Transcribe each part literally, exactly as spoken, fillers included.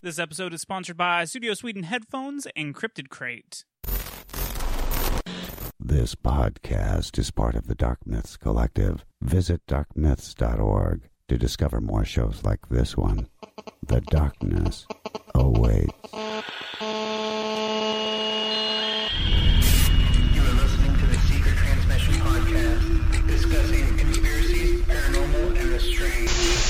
This episode is sponsored by Studio Sweden headphones and Cryptid Crate. This podcast is part of the Dark Myths Collective. Visit dark myths dot org to discover more shows like this one. The darkness awaits. You are listening to the Secret Transmission Podcast, discussing conspiracies, paranormal, and the strange.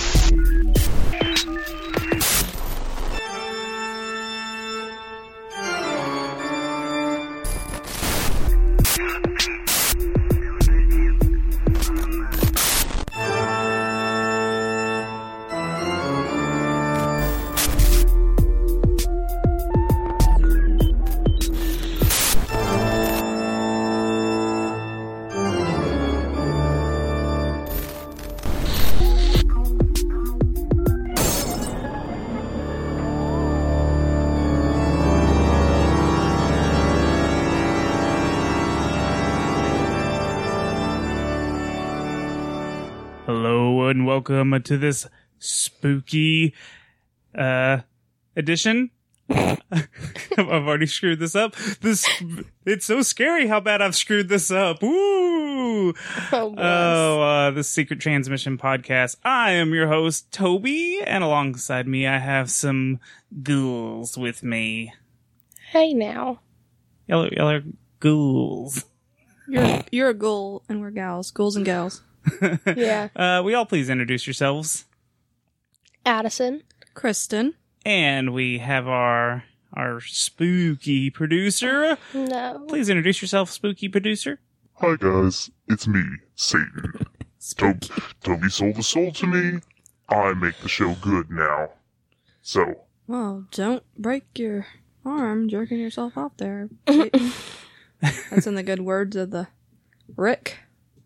Hello and welcome to this spooky uh edition. I've already screwed this up. This it's so scary how bad I've screwed this up. Woo! Oh, oh uh, the Secret Transmission Podcast. I am your host, Toby, and alongside me I have some ghouls with me. Hey now. Y'all are, y'all are ghouls. You're you're a ghoul, and we're gals, ghouls and gals. Yeah. Uh, we all please introduce yourselves. Addison. Kristen. And we have our our spooky producer. No. Please introduce yourself, spooky producer. Hi guys, it's me, Satan. Toby, Toby sold the soul to me. I make the show good now. So, Well, don't break your arm jerking yourself off there. That's in the good words of the Rick.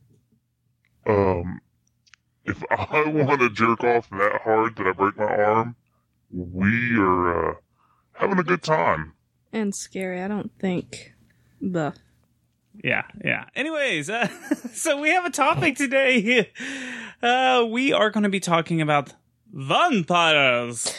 um, if I want to jerk off that hard that I break my arm, we are, uh, having a good time. And scary, I don't think. The Yeah, yeah. Anyways, uh, so we have a topic today. Uh, we are going to be talking about vampires.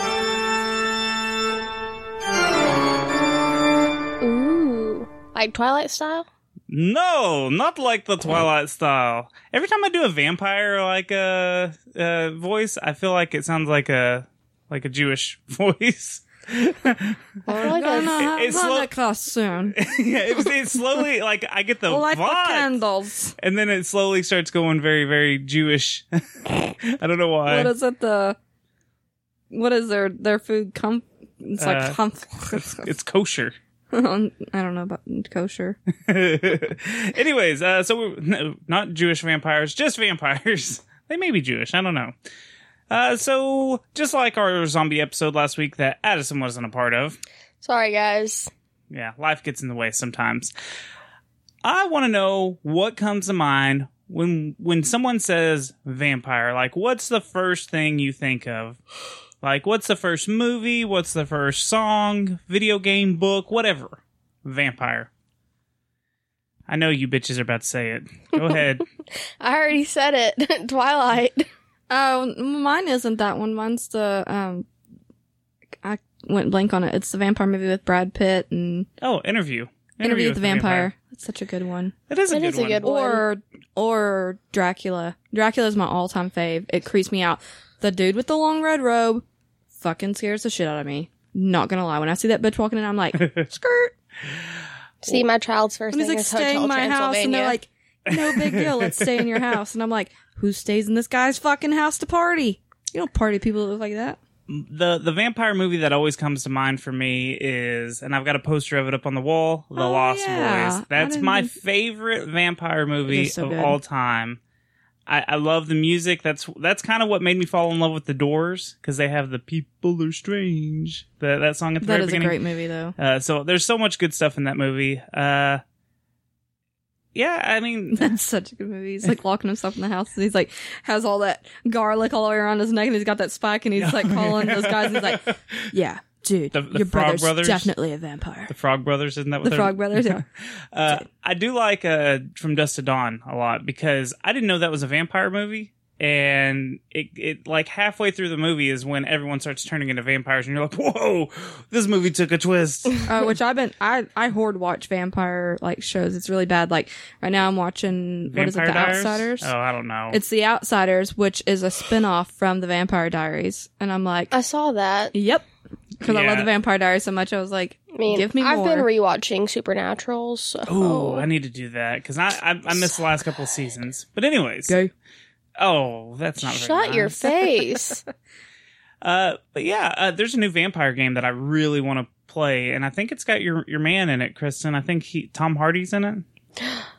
Ooh. Like Twilight style? No, not like the Twilight style. Every time I do a vampire like uh, uh, voice, I feel like it sounds like a like a Jewish voice. I feel like gonna a, have it's slow- Hanukkah soon. Yeah, it's, it's slowly like I get the Light the vibe, candles. and then it slowly starts going very, very Jewish. I don't know why. What is it? The what is their their food? Com- it's like Uh, com- It's kosher. I don't know about kosher. Anyways, uh, so we're, no, not Jewish vampires, just vampires. They may be Jewish. I don't know. Uh, so just like our zombie episode last week that Addison wasn't a part of. sorry, guys. Yeah, life gets in the way sometimes. I want to know what comes to mind when when someone says vampire. Like, what's the first thing you think of? Like, what's the first movie? What's the first song, video game, book, whatever? Vampire. I know you bitches are about to say it. Go ahead. I already said it. Twilight. Oh, mine isn't that one. Mine's the um. I went blank on it. It's the vampire movie with Brad Pitt and Oh, Interview. Interview with the Vampire. That's such a good one. It is a It good is a one. good one. Or or Dracula. Dracula's my all-time fave. It creeps me out. The dude with the long red robe fucking scares the shit out of me. Not gonna lie. When I see that bitch walking in, I'm like, skirt. See, my child's first And he's thing like, is stay Hotel in my house. And they're Transylvania. like, no big deal. Let's stay in your house. And I'm like, who stays in this guy's fucking house to party? You don't party people that look like that. The the vampire movie that always comes to mind for me is, and I've got a poster of it up on the wall, The Oh, Lost yeah. Boys. That's I didn't my even- favorite vampire movie so of good. all time. I, I love the music. That's that's kind of what made me fall in love with The Doors, because they have the "People Are Strange" the, that song at the That very is a beginning. great movie, though. Uh, so there's so much good stuff in that movie. Uh, yeah, I mean, That's such a good movie. He's like locking himself in the house, and he's like has all that garlic all the way around his neck, and he's got that spike, and he's like calling those guys, and he's like, "Yeah, dude, The- the your Frog brother's Brothers? definitely a vampire." the Frog Brothers, isn't that what The they're- Frog Brothers, yeah. Uh, I do like uh, From Dusk to Dawn a lot, because I didn't know that was a vampire movie and it, it like halfway through the movie is when everyone starts turning into vampires, and you're like, whoa, this movie took a twist. uh, which I've been, I, I hoard watch vampire like shows. It's really bad. Like right now I'm watching, what is it, Vampire The Diaries? Outsiders? Oh, I don't know. It's The Outsiders, which is a spin-off from The Vampire Diaries. And I'm like, I saw that. yep. Because I Yeah. love The Vampire Diaries so much, I was like, I mean, give me I've more. been rewatching Supernatural, so. Ooh, I need to do that because I, I I missed the last couple of seasons. But anyways, Go. oh, that's not very Shut your nice. face. Uh, but yeah, uh, there's a new vampire game that I really want to play, and I think it's got your your man in it, Kristen. I think he Tom Hardy's in it.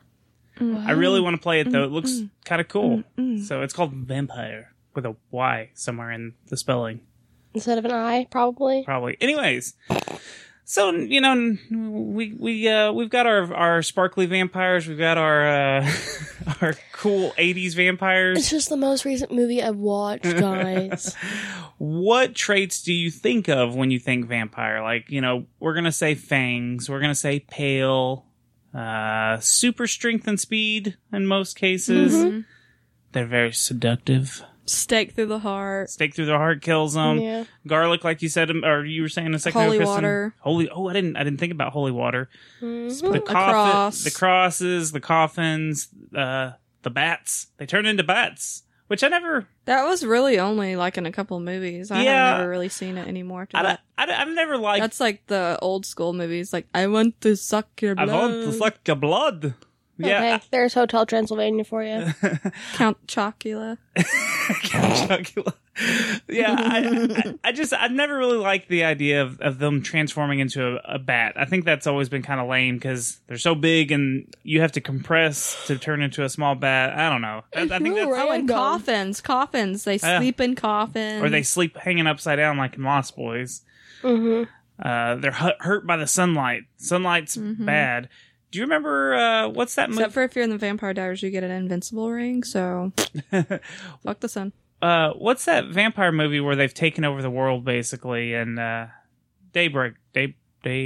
I really want to play it though. It looks kind of cool. So it's called Vampire with a Y somewhere in the spelling, Instead of an I, probably. probably. Anyways, so you know we we uh, we've got our our sparkly vampires. We've got our uh, our cool eighties vampires. It's just the most recent movie I've watched, guys. What traits do you think of when you think vampire? Like, you know, we're going to say fangs. We're going to say pale. Uh, super strength and speed in most cases. Mm-hmm. They're very seductive. Stake through the heart. Stake through their heart kills them. Yeah. Garlic, like you said, or you were saying a second Holy ago, Kristen. water. Holy, oh, I didn't, I didn't think about holy water. Mhm. The A coffin, cross. the crosses, the coffins, uh, the bats. They turn into bats, which I never, That was really only like in a couple of movies. I Yeah. have never really seen it anymore after I, that. I, I've never liked. That's like the old school movies. Like, I want to suck your I blood. want to suck your blood. Yeah. Okay, there's Hotel Transylvania for you. Count Chocula. Count Chocula. Yeah, I, I, I just I've never really liked the idea of, of them transforming into a, a bat. I think that's always been kind of lame because they're so big and you have to compress to turn into a small bat. I don't know. I, I think that's Oh, and Random. coffins. Coffins. They Yeah. sleep in coffins. or they sleep hanging upside down like in Lost Boys. Mm-hmm. Uh, they're hu- hurt by the sunlight. Sunlight's Mhm. bad. Do you remember uh, what's that movie? Except for if you're in the Vampire Diaries, you get an invincible ring. So, fuck the sun. uh, what's that vampire movie where they've taken over the world basically? And uh, Daybreak, Day,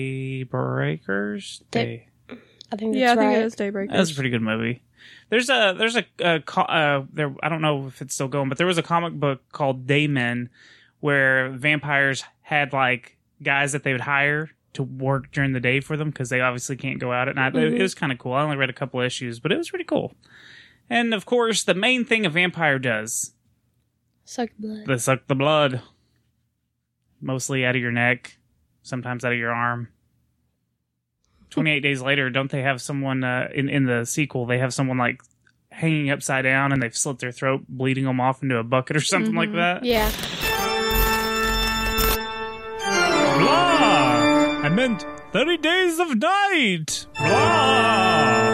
Daybreakers. Day- Day. I think that's Yeah, I think right. it was Daybreakers. That was a pretty good movie. There's a there's a, a co- uh, there I don't know if it's still going, but there was a comic book called Daymen where vampires had like guys that they would hire to work during the day for them because they obviously can't go out at night. It, it was kind of cool. I only read a couple issues, but it was pretty cool. And of course, the main thing a vampire does, Suck blood. they suck the blood, mostly out of your neck, sometimes out of your arm. twenty-eight days later, don't they have someone uh, in in the sequel? They have someone like hanging upside down, and they've slit their throat, bleeding them off into a bucket or something like that. Yeah. Blah! I meant thirty days of night. Blah!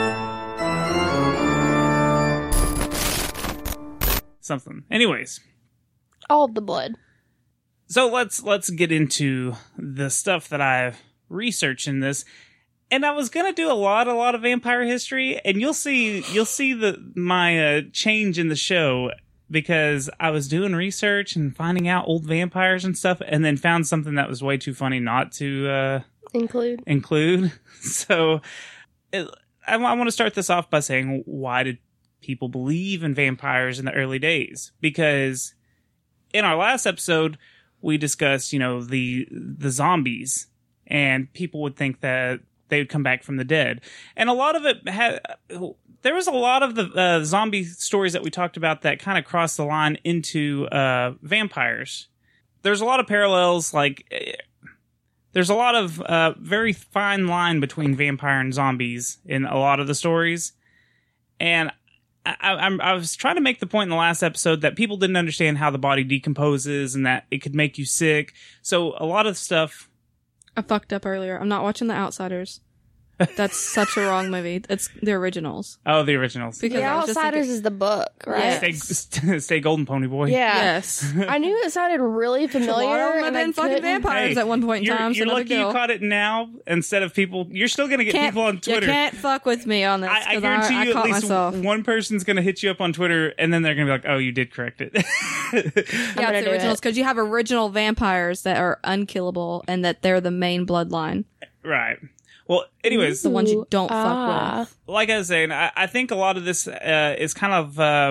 Something. Anyways, All of the blood. so let's let's get into the stuff that I've researched in this. And I was gonna do a lot, a lot of vampire history, and you'll see, you'll see the my uh, change in the show because I was doing research and finding out old vampires and stuff, and then found something that was way too funny not to uh, Include. include. So it, I, I want to start this off by saying, why did people believe in vampires in the early days? Because in our last episode, we discussed, you know, the the zombies, and people would think that they would come back from the dead, and a lot of it had. There was a lot of the uh, zombie stories that we talked about that kind of crossed the line into uh, vampires. There's a lot of parallels, like eh, there's a lot of uh, very fine line between vampire and zombies in a lot of the stories, and I, I, I was trying to make the point in the last episode that people didn't understand how the body decomposes and that it could make you sick. So a lot of stuff. I fucked up earlier. I'm not watching The Outsiders. That's such a wrong movie. It's the originals. Oh, the originals. Because The I was just Outsiders thinking- is the book, right? Yeah. Stay, stay golden, pony boy. Yeah. Yes. I knew it sounded really A familiar. lot of them have and I been fucking couldn't- vampires Hey, at one point in You're, time. so you're no lucky big you deal. caught it now instead of people. You're still going to get Can't- people on Twitter. You can't fuck with me on this. I, I 'cause guarantee I, you I caught at least myself. one person's going to hit you up on Twitter, and then they're going to be like, oh, you did correct it. Yeah, gonna it's the do originals it. because you have original vampires that are unkillable and that they're the main bloodline. Right. Well, anyways, The ones you don't ah. fuck with. like I was saying, I, I think a lot of this uh, is kind of uh,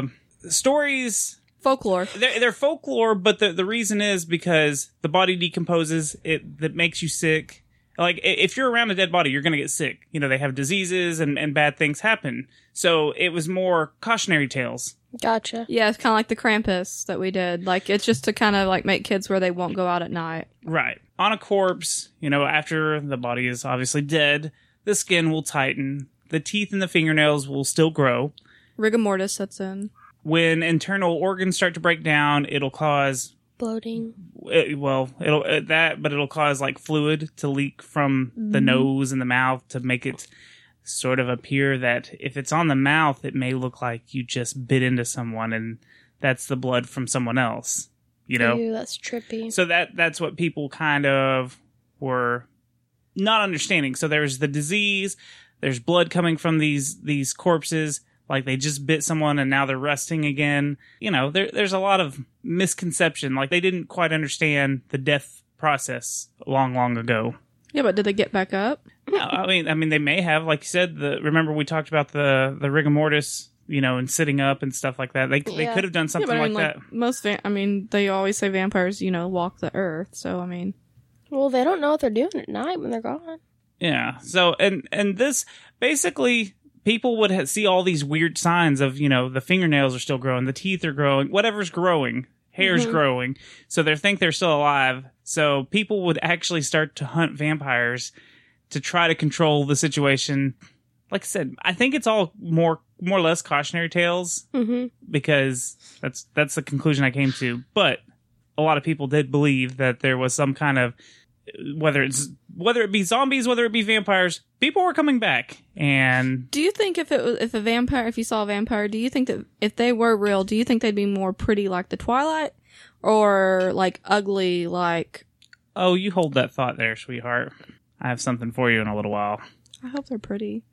stories, Folklore. they're, they're folklore, but the, the reason is because the body decomposes, it that makes you sick. Like, i- if you're around a dead body, you're going to get sick. You know, they have diseases and, and bad things happen. So it was more cautionary tales. Gotcha. Yeah, it's kind of like the Krampus that we did. Like, it's just to kind of like make kids where they won't go out at night. Right. On a corpse, you know, after the body is obviously dead, the skin will tighten, the teeth and the fingernails will still grow. Rigor mortis sets in. When internal organs start to break down, it'll cause, Bloating. uh, well, it'll uh, that, but it'll cause like fluid to leak from the nose and the mouth to make it sort of appear that if it's on the mouth, it may look like you just bit into someone and that's the blood from someone else, you know? Ew, that's trippy. So that that's what people kind of were not understanding. So there's the disease, there's blood coming from these these corpses, like they just bit someone and now they're resting again. You know, there there's a lot of misconception. Like they didn't quite understand the death process long, long ago. Yeah, but did they get back up? No, I mean, I mean, they may have, like you said. The remember we talked about the the rigor mortis, you know, and sitting up and stuff like that. They they Yeah. could have done something yeah, but I mean, like like, that. most, va- I mean, they always say vampires, you know, walk the earth. So, I mean, Well, they don't know what they're doing at night when they're gone. Yeah. So and and this basically people would ha- see all these weird signs of, you know, the fingernails are still growing, the teeth are growing, whatever's growing, hair's growing. So they think they're still alive. So people would actually start to hunt vampires to try to control the situation. Like I said, I think it's all more more or less cautionary tales Mm-hmm. because that's that's the conclusion I came to. But a lot of people did believe that there was some kind of whether it's whether it be zombies, whether it be vampires, people were coming back. And do you think if it was, if a vampire, if you saw a vampire, do you think that if they were real, do you think they'd be more pretty like the Twilight or like ugly like, oh, you hold that thought there, sweetheart. I have something for you in a little while. I hope they're pretty.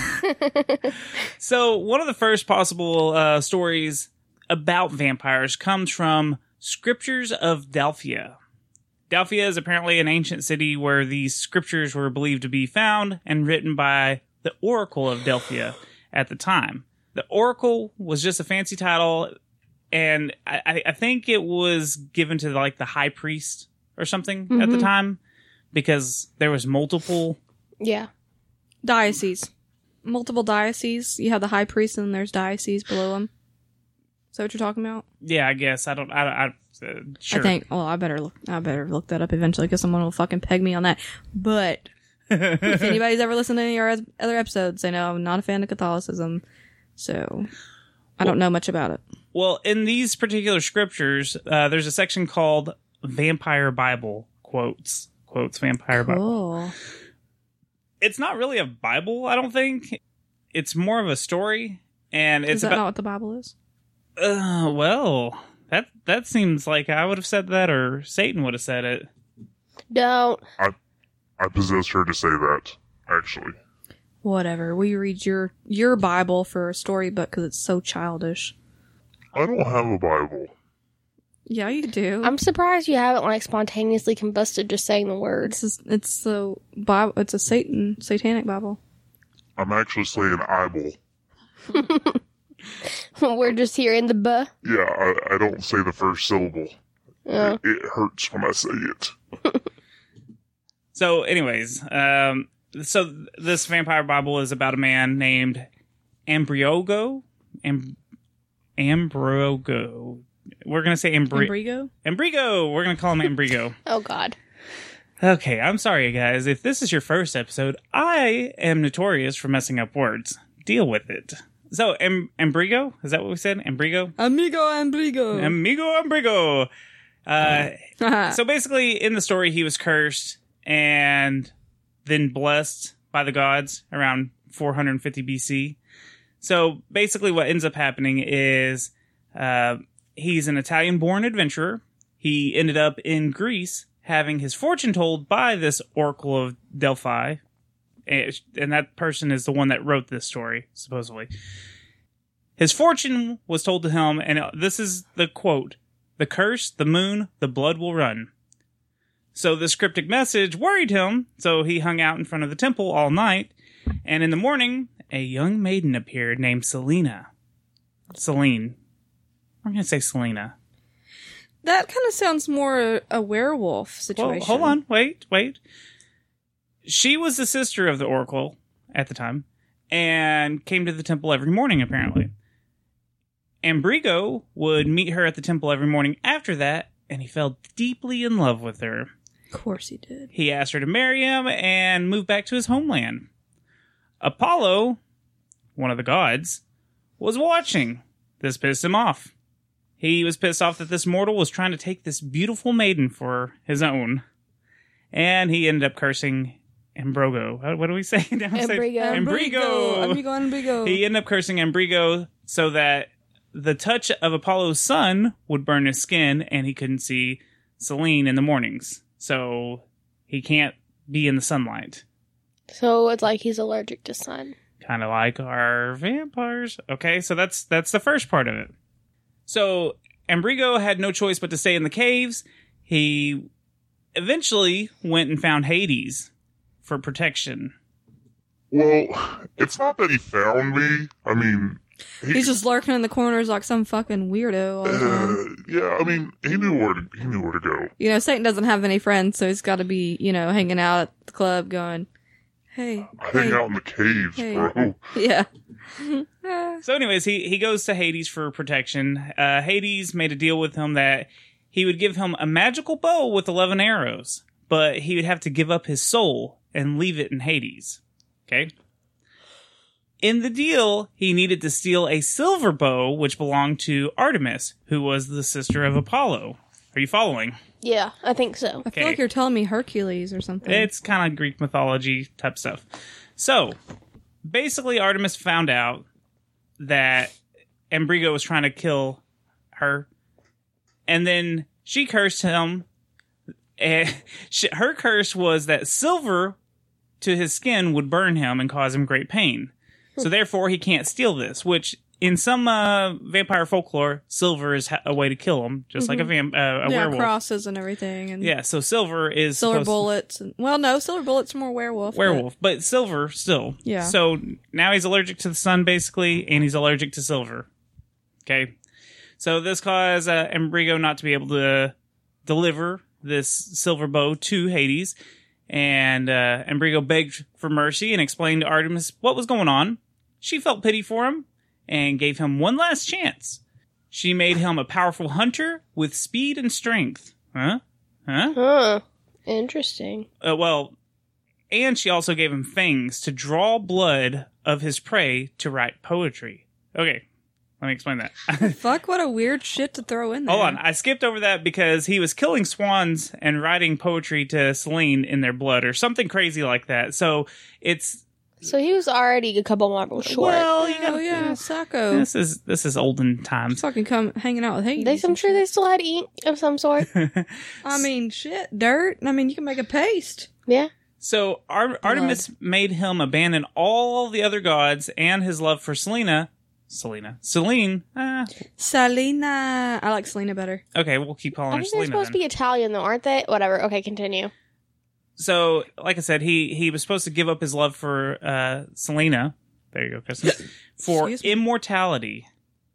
So one of the first possible uh, stories about vampires comes from Scriptures of Delphia. Delphia is apparently an ancient city where these scriptures were believed to be found and written by the Oracle of Delphia at the time. The Oracle was just a fancy title, and I, I think it was given to like the high priest or something at the time because there was multiple. Yeah. Diocese. Multiple dioceses. You have the high priest and then there's dioceses below them. Is that what you're talking about? Yeah, I guess I don't. I, I uh, sure. I think. Oh, I better look. I better look that up eventually because someone will fucking peg me on that. But if anybody's ever listened to any of our other episodes, they know I'm not a fan of Catholicism, so I don't know much about it. Well, in these particular scriptures, uh, there's a section called Vampire Bible quotes quotes Vampire Bible. Cool. It's not really a Bible, I don't think. It's more of a story, and it's Is that about. not what the Bible is? Uh, well, that that seems like I would have said that, or Satan would have said it. Don't. I possess her to say that, actually. Whatever. We read your your Bible for a storybook because it's so childish. I don't have a Bible. Yeah, you do. I'm surprised you haven't like spontaneously combusted just saying the words. It's a, it's the Bible. It's a Satan satanic Bible. I'm actually saying eyeball. We're just hearing the buh. Yeah, I, I don't say the first syllable. Oh. It, it hurts when I say it. So, anyways, um, so this Vampire Bible is about a man named Ambriogo. Am- Ambrogo. We're gonna say Ambri- Embrigo? Ambrigo. We're gonna call him Ambrigo. Oh God. Okay, I'm sorry, guys. If this is your first episode, I am notorious for messing up words. Deal with it. So, Am- Ambrigo? Is that what we said? Ambrigo? Amigo Ambrigo. Amigo Ambrigo. Uh, so basically, in the story, he was cursed and then blessed by the gods around four hundred fifty B C. So basically, what ends up happening is uh, he's an Italian-born adventurer. He ended up in Greece having his fortune told by this Oracle of Delphi. And that person is the one that wrote this story, supposedly. His fortune was told to him, and this is the quote: "The curse, the moon, the blood will run." So this cryptic message worried him, so he hung out in front of the temple all night, and in the morning, a young maiden appeared named Selena. Celine. I'm going to say Selena. That kind of sounds more a, a werewolf Well, situation. hold on. Wait, wait. She was the sister of the Oracle at the time and came to the temple every morning, apparently. Ambrigo would meet her at the temple every morning after that, and he fell deeply in love with her. Of course he did. He asked her to marry him and move back to his homeland. Apollo, one of the gods, was watching. This pissed him off. He was pissed off that this mortal was trying to take this beautiful maiden for his own. And he ended up cursing Ambrigo. What what do we say? Now I'm saying- Ambrigo. Ambrigo. Ambrigo, Ambrigo. He ended up cursing Ambrigo so that the touch of Apollo's sun would burn his skin and he couldn't see Selene in the mornings. So he can't be in the sunlight. So it's like he's allergic to sun. Kind of like our vampires. Okay, so that's that's the first part of it. So Ambrigo had no choice but to stay in the caves. He eventually went and found Hades for protection. Well, it's not that he found me. I mean, he, He's just lurking in the corners like some fucking weirdo all the time. uh, yeah. I mean, he knew where to, he knew where to go. You know, Satan doesn't have any friends, so he's got to be, you know, hanging out at the club going, hey, I hang hey. out in the caves, Hey. bro. Yeah. So anyways, he, he goes to Hades for protection. Uh, Hades made a deal with him that he would give him a magical bow with eleven arrows, but he would have to give up his soul and leave it in Hades. Okay? In the deal, he needed to steal a silver bow, which belonged to Artemis, who was the sister of Apollo. Are you following? Yeah, I think so. I feel Okay. like you're telling me Hercules or something. It's kind of Greek mythology type stuff. So, basically, Artemis found out that Ambrigo was trying to kill her, and then she cursed him. And she, her curse was that silver to his skin would burn him and cause him great pain. So therefore, he can't steal this, which in some uh, vampire folklore, silver is ha- a way to kill him, just like a, vam- uh, a yeah, werewolf. crosses and everything. And Yeah, so silver is silver supposed to- bullets. And, well, no, silver bullets are more werewolf. but- werewolf, but silver still. Yeah. So now he's allergic to the sun, basically, and he's allergic to silver. Okay. So this caused uh, Ambrigo not to be able to deliver this silver bow to Hades, and uh, Ambrigo begged for mercy and explained to Artemis what was going on. She felt pity for him and gave him one last chance. She made him a powerful hunter with speed and strength. Huh? Huh? Huh. Interesting. Uh, well, and she also gave him fangs to draw blood of his prey to write poetry. Okay, let me explain that. Fuck, what a weird shit to throw in there. Hold on, I skipped over that because he was killing swans and writing poetry to Selene in their blood or something crazy like that. So it's So he was already a couple marbles short. well, you Oh, know, yeah, Sacco. this is this is olden times. Fucking come hanging out with Hades. they, I'm and sure shit. they still had ink of some sort. I mean, shit, dirt. I mean, you can make a paste. Yeah. So Ar- Artemis made him abandon all the other gods and his love for Selena. Selena, Selene. Ah, Selena. I like Selena better. okay, we'll keep calling I her think they're Selena. supposed then. to be Italian though, aren't they? Whatever. Okay, continue. So, like I said, he he was supposed to give up his love for uh, Selena. There you go, Kristen. For Excuse me. immortality,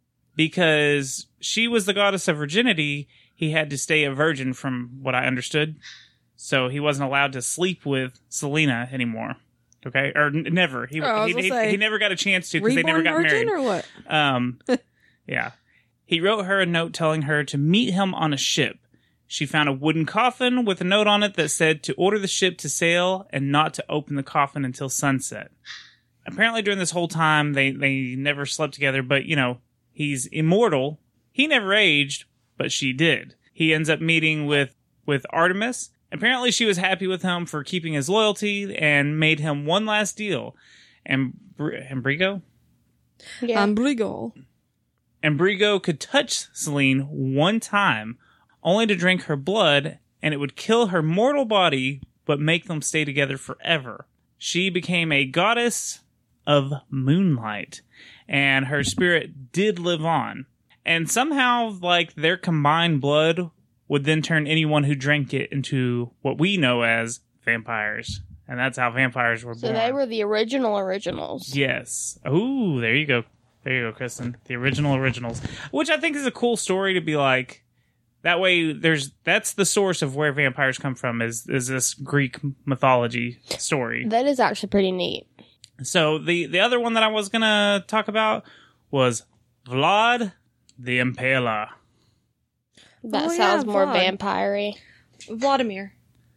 because she was the goddess of virginity. He had to stay a virgin, from what I understood. So he wasn't allowed to sleep with Selena anymore. Okay, or n- never. He Oh, I was he, gonna he, say, he never got a chance to because they never Reborn got virgin married. or what? Um, yeah. He wrote her a note telling her to meet him on a ship. She found a wooden coffin with a note on it that said to order the ship to sail and not to open the coffin until sunset. Apparently during this whole time, they, they never slept together, but, you know, he's immortal. He never aged, but she did. He ends up meeting with, with Artemis. Apparently she was happy with him for keeping his loyalty and made him one last deal. And Ambrigo? Yeah. Ambrigo. Ambrigo could touch Selene one time, only to drink her blood, and it would kill her mortal body, but make them stay together forever. She became a goddess of moonlight, and her spirit did live on. And somehow, like, their combined blood would then turn anyone who drank it into what we know as vampires. And that's how vampires were So born. they were the original originals. Yes. Ooh, there you go. There you go, Kristen. The original originals. Which I think is a cool story to be like, that way there's, that's the source of where vampires come from is, is this Greek mythology story. That is actually pretty neat. So the, the other one that I was going to talk about was Vlad the Impaler. That Oh, yeah, sounds more Vlad. vampire-y. Vladimir.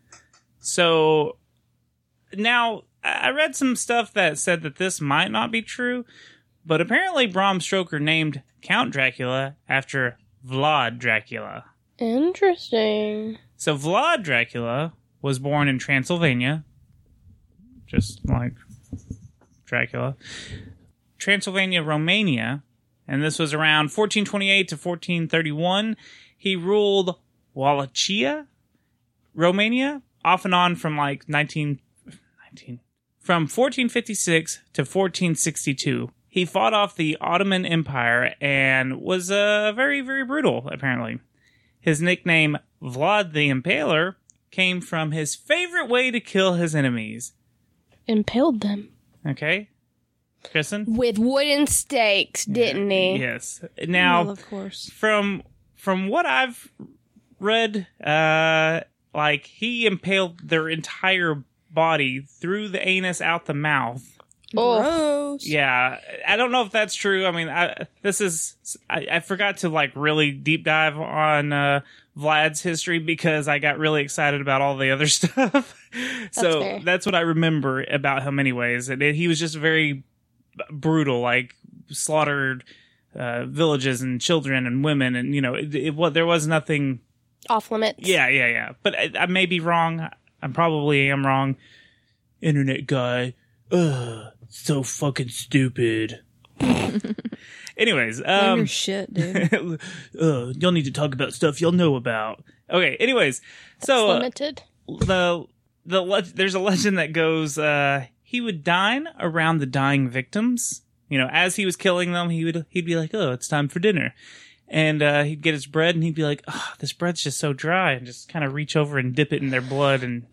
So now I read some stuff that said that this might not be true, but apparently Bram Stoker named Count Dracula after Vlad Dracula. Interesting. So Vlad Dracula was born in Transylvania, just like Dracula. Transylvania, Romania, and this was around fourteen twenty-eight to fourteen thirty-one. He ruled Wallachia, Romania, off and on from like nineteen, nineteen from fourteen fifty-six to fourteen sixty-two. He fought off the Ottoman Empire and was uh, very, very brutal, apparently. His nickname, Vlad the Impaler, came from his favorite way to kill his enemies. Impaled them. Okay? Kristen? With wooden stakes, didn't he? Yes. Now, Well, of course. from from what I've read, uh, like, he impaled their entire body through the anus, out the mouth. Oh. Gross. Yeah, I don't know if that's true. I mean, I, this is I, I forgot to like really deep dive on uh, Vlad's history because I got really excited about all the other stuff. so fair. that's what I remember about him, anyways. And it, he was just very brutal, like slaughtered uh, villages and children and women, and you know, it, it, what there was nothing. Off limits. Yeah, yeah, yeah. But I, I may be wrong. I probably am wrong. Internet guy. Ugh, so fucking stupid. Anyways, Learn um, your shit, dude. uh, y'all need to talk about stuff y'all know about. Okay, anyways, so uh, Limited. the the le- there's a legend that goes uh, he would dine around the dying victims. You know, as he was killing them, he would he'd be like, "Oh, it's time for dinner," and uh, he'd get his bread and he'd be like, "Oh, this bread's just so dry," and just kind of reach over and dip it in their blood. And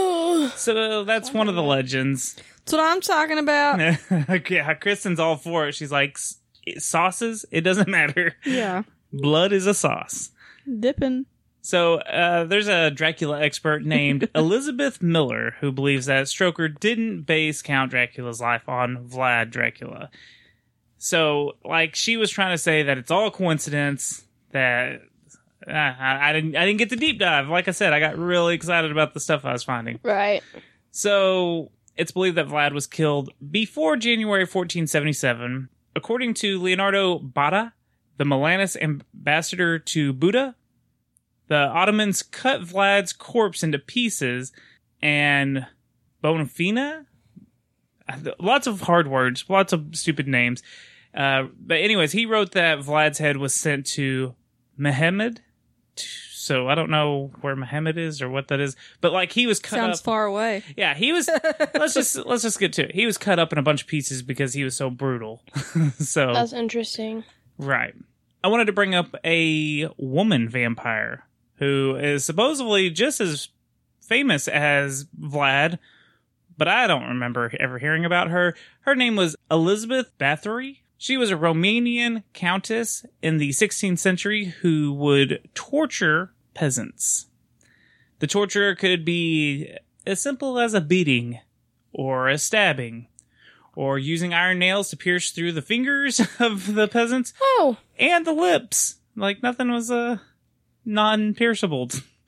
so that's one of the legends. That's what I'm talking about. Okay, Kristen's all for it. She's like, "S- sauces? It doesn't matter. Yeah. Blood is a sauce." Dipping. So uh, there's a Dracula expert named Elizabeth Miller who believes that Stoker didn't base Count Dracula's life on Vlad Dracula. So, like, she was trying to say that it's all coincidence, that uh, I, I didn't I didn't get the deep dive. Like I said, I got really excited about the stuff I was finding. Right. So it's believed that Vlad was killed before January fourteen seventy-seven. According to Leonardo Botta, the Milanese ambassador to Buda, the Ottomans cut Vlad's corpse into pieces, and Bonafina? Lots of hard words, lots of stupid names. Uh, but anyways, he wrote that Vlad's head was sent to Mehmed. So I don't know where Mehmed is or what that is, but like he was cut Sounds up. far away. Yeah, he was. let's just let's just get to it. He was cut up in a bunch of pieces because he was so brutal. so That's interesting. right. I wanted to bring up a woman vampire who is supposedly just as famous as Vlad, but I don't remember ever hearing about her. Her name was Elizabeth Bathory. She was a Romanian countess in the sixteenth century who would torture peasants. The torture could be as simple as a beating, or a stabbing, or using iron nails to pierce through the fingers of the peasants, Oh, and the lips. Like, nothing was uh, non-pierceable.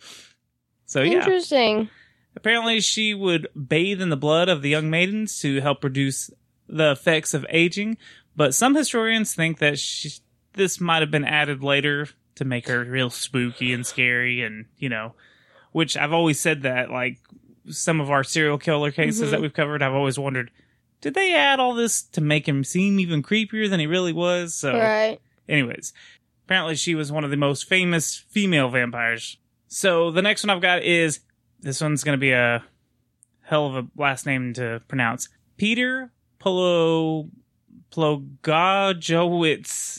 So, yeah. interesting. Apparently, she would bathe in the blood of the young maidens to help reduce the effects of aging, but some historians think that she, this might have been added later to make her real spooky and scary, and, you know, which I've always said that, like, some of our serial killer cases Mm-hmm. that we've covered, I've always wondered, did they add all this to make him seem even creepier than he really was? So, Right. anyways, apparently she was one of the most famous female vampires. So the next one I've got is, this one's going to be a hell of a last name to pronounce. Peter Polo Plogajowicz.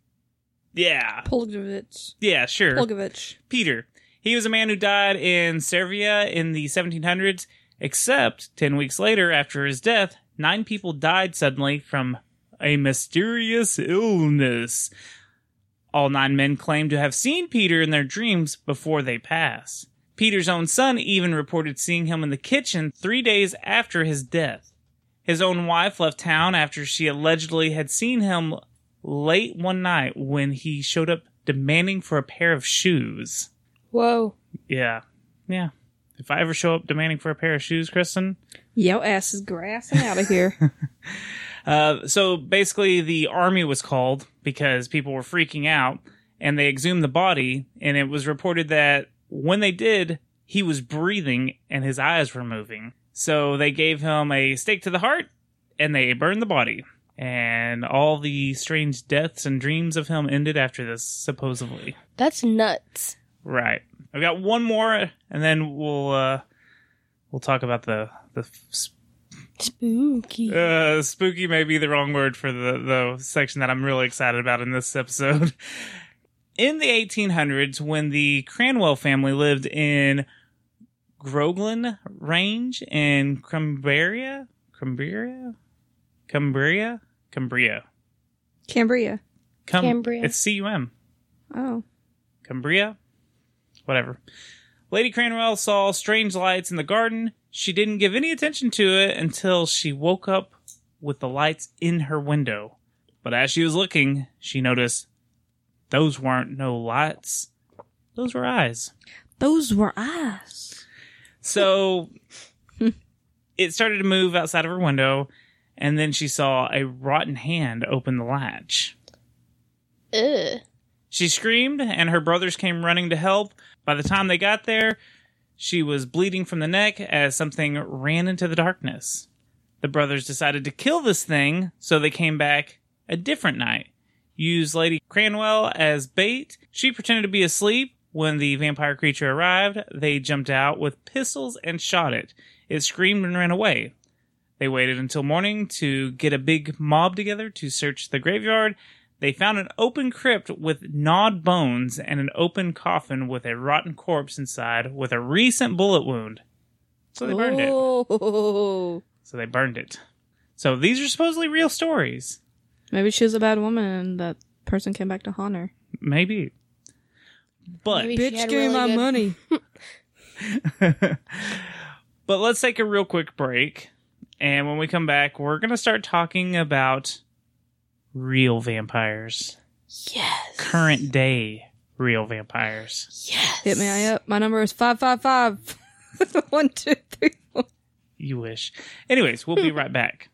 Yeah. Polgovich. Yeah, sure. Polgovich. Peter. He was a man who died in Servia in the seventeen hundreds, except ten weeks later after his death, nine people died suddenly from a mysterious illness. All nine men claim to have seen Peter in their dreams before they pass. Peter's own son even reported seeing him in the kitchen three days after his death. His own wife left town after she allegedly had seen him late one night when he showed up demanding for a pair of shoes. Whoa. Yeah. Yeah. If I ever show up demanding for a pair of shoes, Kristen. Yo ass is grassing out of here. uh, so basically the army was called because people were freaking out and they exhumed the body, and it was reported that when they did, he was breathing and his eyes were moving. So they gave him a stake to the heart and they burned the body. And all the strange deaths and dreams of him ended after this, supposedly. That's nuts. Right. I've got one more, and then we'll uh, we'll talk about the the sp- Spooky. uh, spooky. May be the wrong word for the the section that I'm really excited about in this episode. In the eighteen hundreds, when the Cranwell family lived in Grogan Range in Cumbria, Cumbria, Cumbria, Cumbria, Cambria. Cum- Cambria. It's C U M. Oh. Cumbria? Whatever. Lady Cranwell saw strange lights in the garden. She didn't give any attention to it until she woke up with the lights in her window. But as she was looking, she noticed those weren't no lights. Those were eyes. Those were eyes. So it started to move outside of her window, and then she saw a rotten hand open the latch. Ugh. She screamed, and her brothers came running to help. By the time they got there, she was bleeding from the neck as something ran into the darkness. The brothers decided to kill this thing, so they came back a different night. Used Lady Cranwell as bait. She pretended to be asleep. When the vampire creature arrived, they jumped out with pistols and shot it. It screamed and ran away. They waited until morning to get a big mob together to search the graveyard. They found an open crypt with gnawed bones and an open coffin with a rotten corpse inside with a recent bullet wound. So they burned it. Oh. So they burned it. So these are supposedly real stories. Maybe she was a bad woman and that person came back to haunt her. Maybe. But Maybe she Bitch, had give me really my good- money. but let's take a real quick break. And when we come back, we're going to start talking about real vampires. Yes. Current day real vampires. Yes. Hit me up. My number is five five five. One, two, three, four. You wish. Anyways, we'll be right back.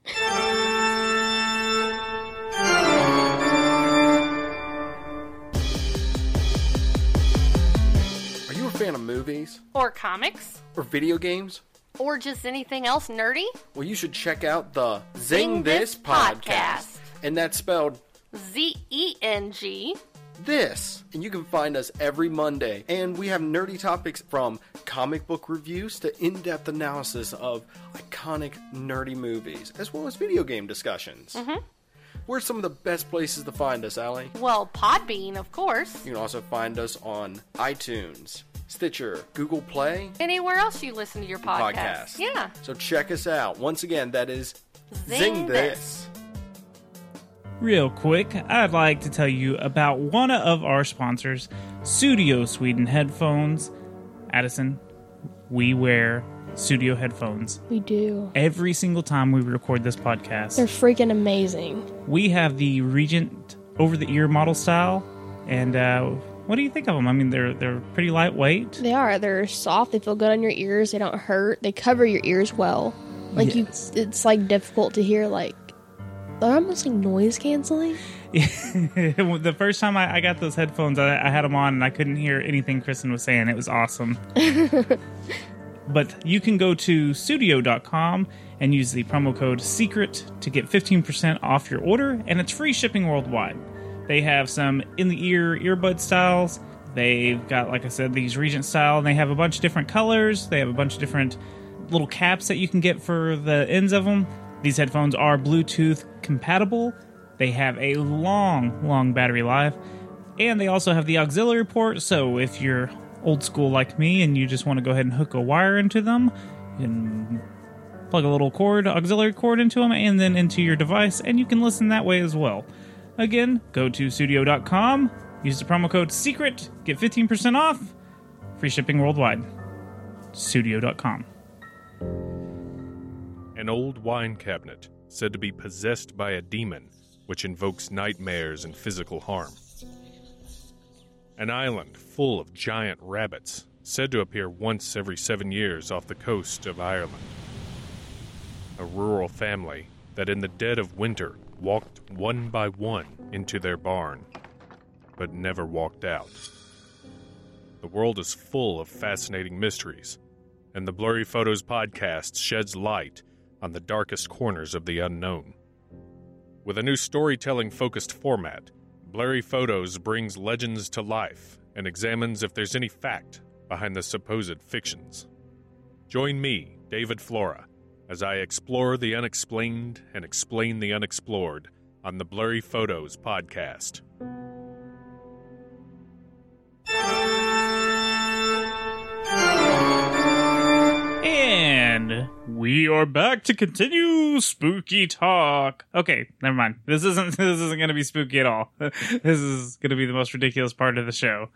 Are you a fan of movies? Or comics? Or video games? Or just anything else nerdy? Well, you should check out the Zing, Zing This This podcast. Podcast. And that's spelled Z E N G. this. And you can find us every Monday. And we have nerdy topics from comic book reviews to in-depth analysis of iconic nerdy movies, as well as video game discussions. Mm-hmm. Where's some of the best places to find us, Allie? Well, Podbean, of course. You can also find us on iTunes, Stitcher, Google Play, Anywhere else you listen to your podcast. podcast. Yeah. So check us out. Once again, that is Zing, Zing This. This. Real quick, I'd like to tell you about one of our sponsors, Studio Sweden Headphones. Addison, we wear studio headphones We do. every single time we record this They're podcast. freaking amazing. We have the Regent over-the-ear model style, and uh, what do you think of them? I mean, they're they're pretty lightweight. They are. They're soft. They feel good on your ears. They don't hurt. They cover your ears well. Like Yes. you, it's like difficult to hear. Like they're almost like noise canceling. The first time I, I got those headphones, I, I had them on and I couldn't hear anything Kristen was saying. It was awesome. But you can go to studio dot com and use the promo code SECRET to get fifteen percent off your order, and it's free shipping worldwide. They have some in-the-ear earbud styles. They've got, like I said, these Regent style, and they have a bunch of different colors. They have a bunch of different little caps that you can get for the ends of them. These headphones are Bluetooth compatible. They have a long, long battery life. And they also have the auxiliary port, so if you're old school like me and you just want to go ahead and hook a wire into them, you can Plug a little cord, auxiliary cord into them, and then into your device, and you can listen that way as well. Again, go to studio dot com, use the promo code SECRET, get fifteen percent off, free shipping worldwide. studio dot com. An old wine cabinet said to be possessed by a demon, which invokes nightmares and physical harm. An island full of giant rabbits, said to appear once every seven years off the coast of Ireland. A rural family that in the dead of winter walked one by one into their barn, but never walked out. The world is full of fascinating mysteries, and the Blurry Photos podcast sheds light on the darkest corners of the unknown. With a new storytelling-focused format, Blurry Photos brings legends to life and examines if there's any fact behind the supposed fictions. Join me, David Flora, as I explore the unexplained and explain the unexplored on the Blurry Photos podcast. And we are back to continue spooky talk. Okay, never mind. This isn't this isn't going to be spooky at all. This is going to be the most ridiculous part of the show.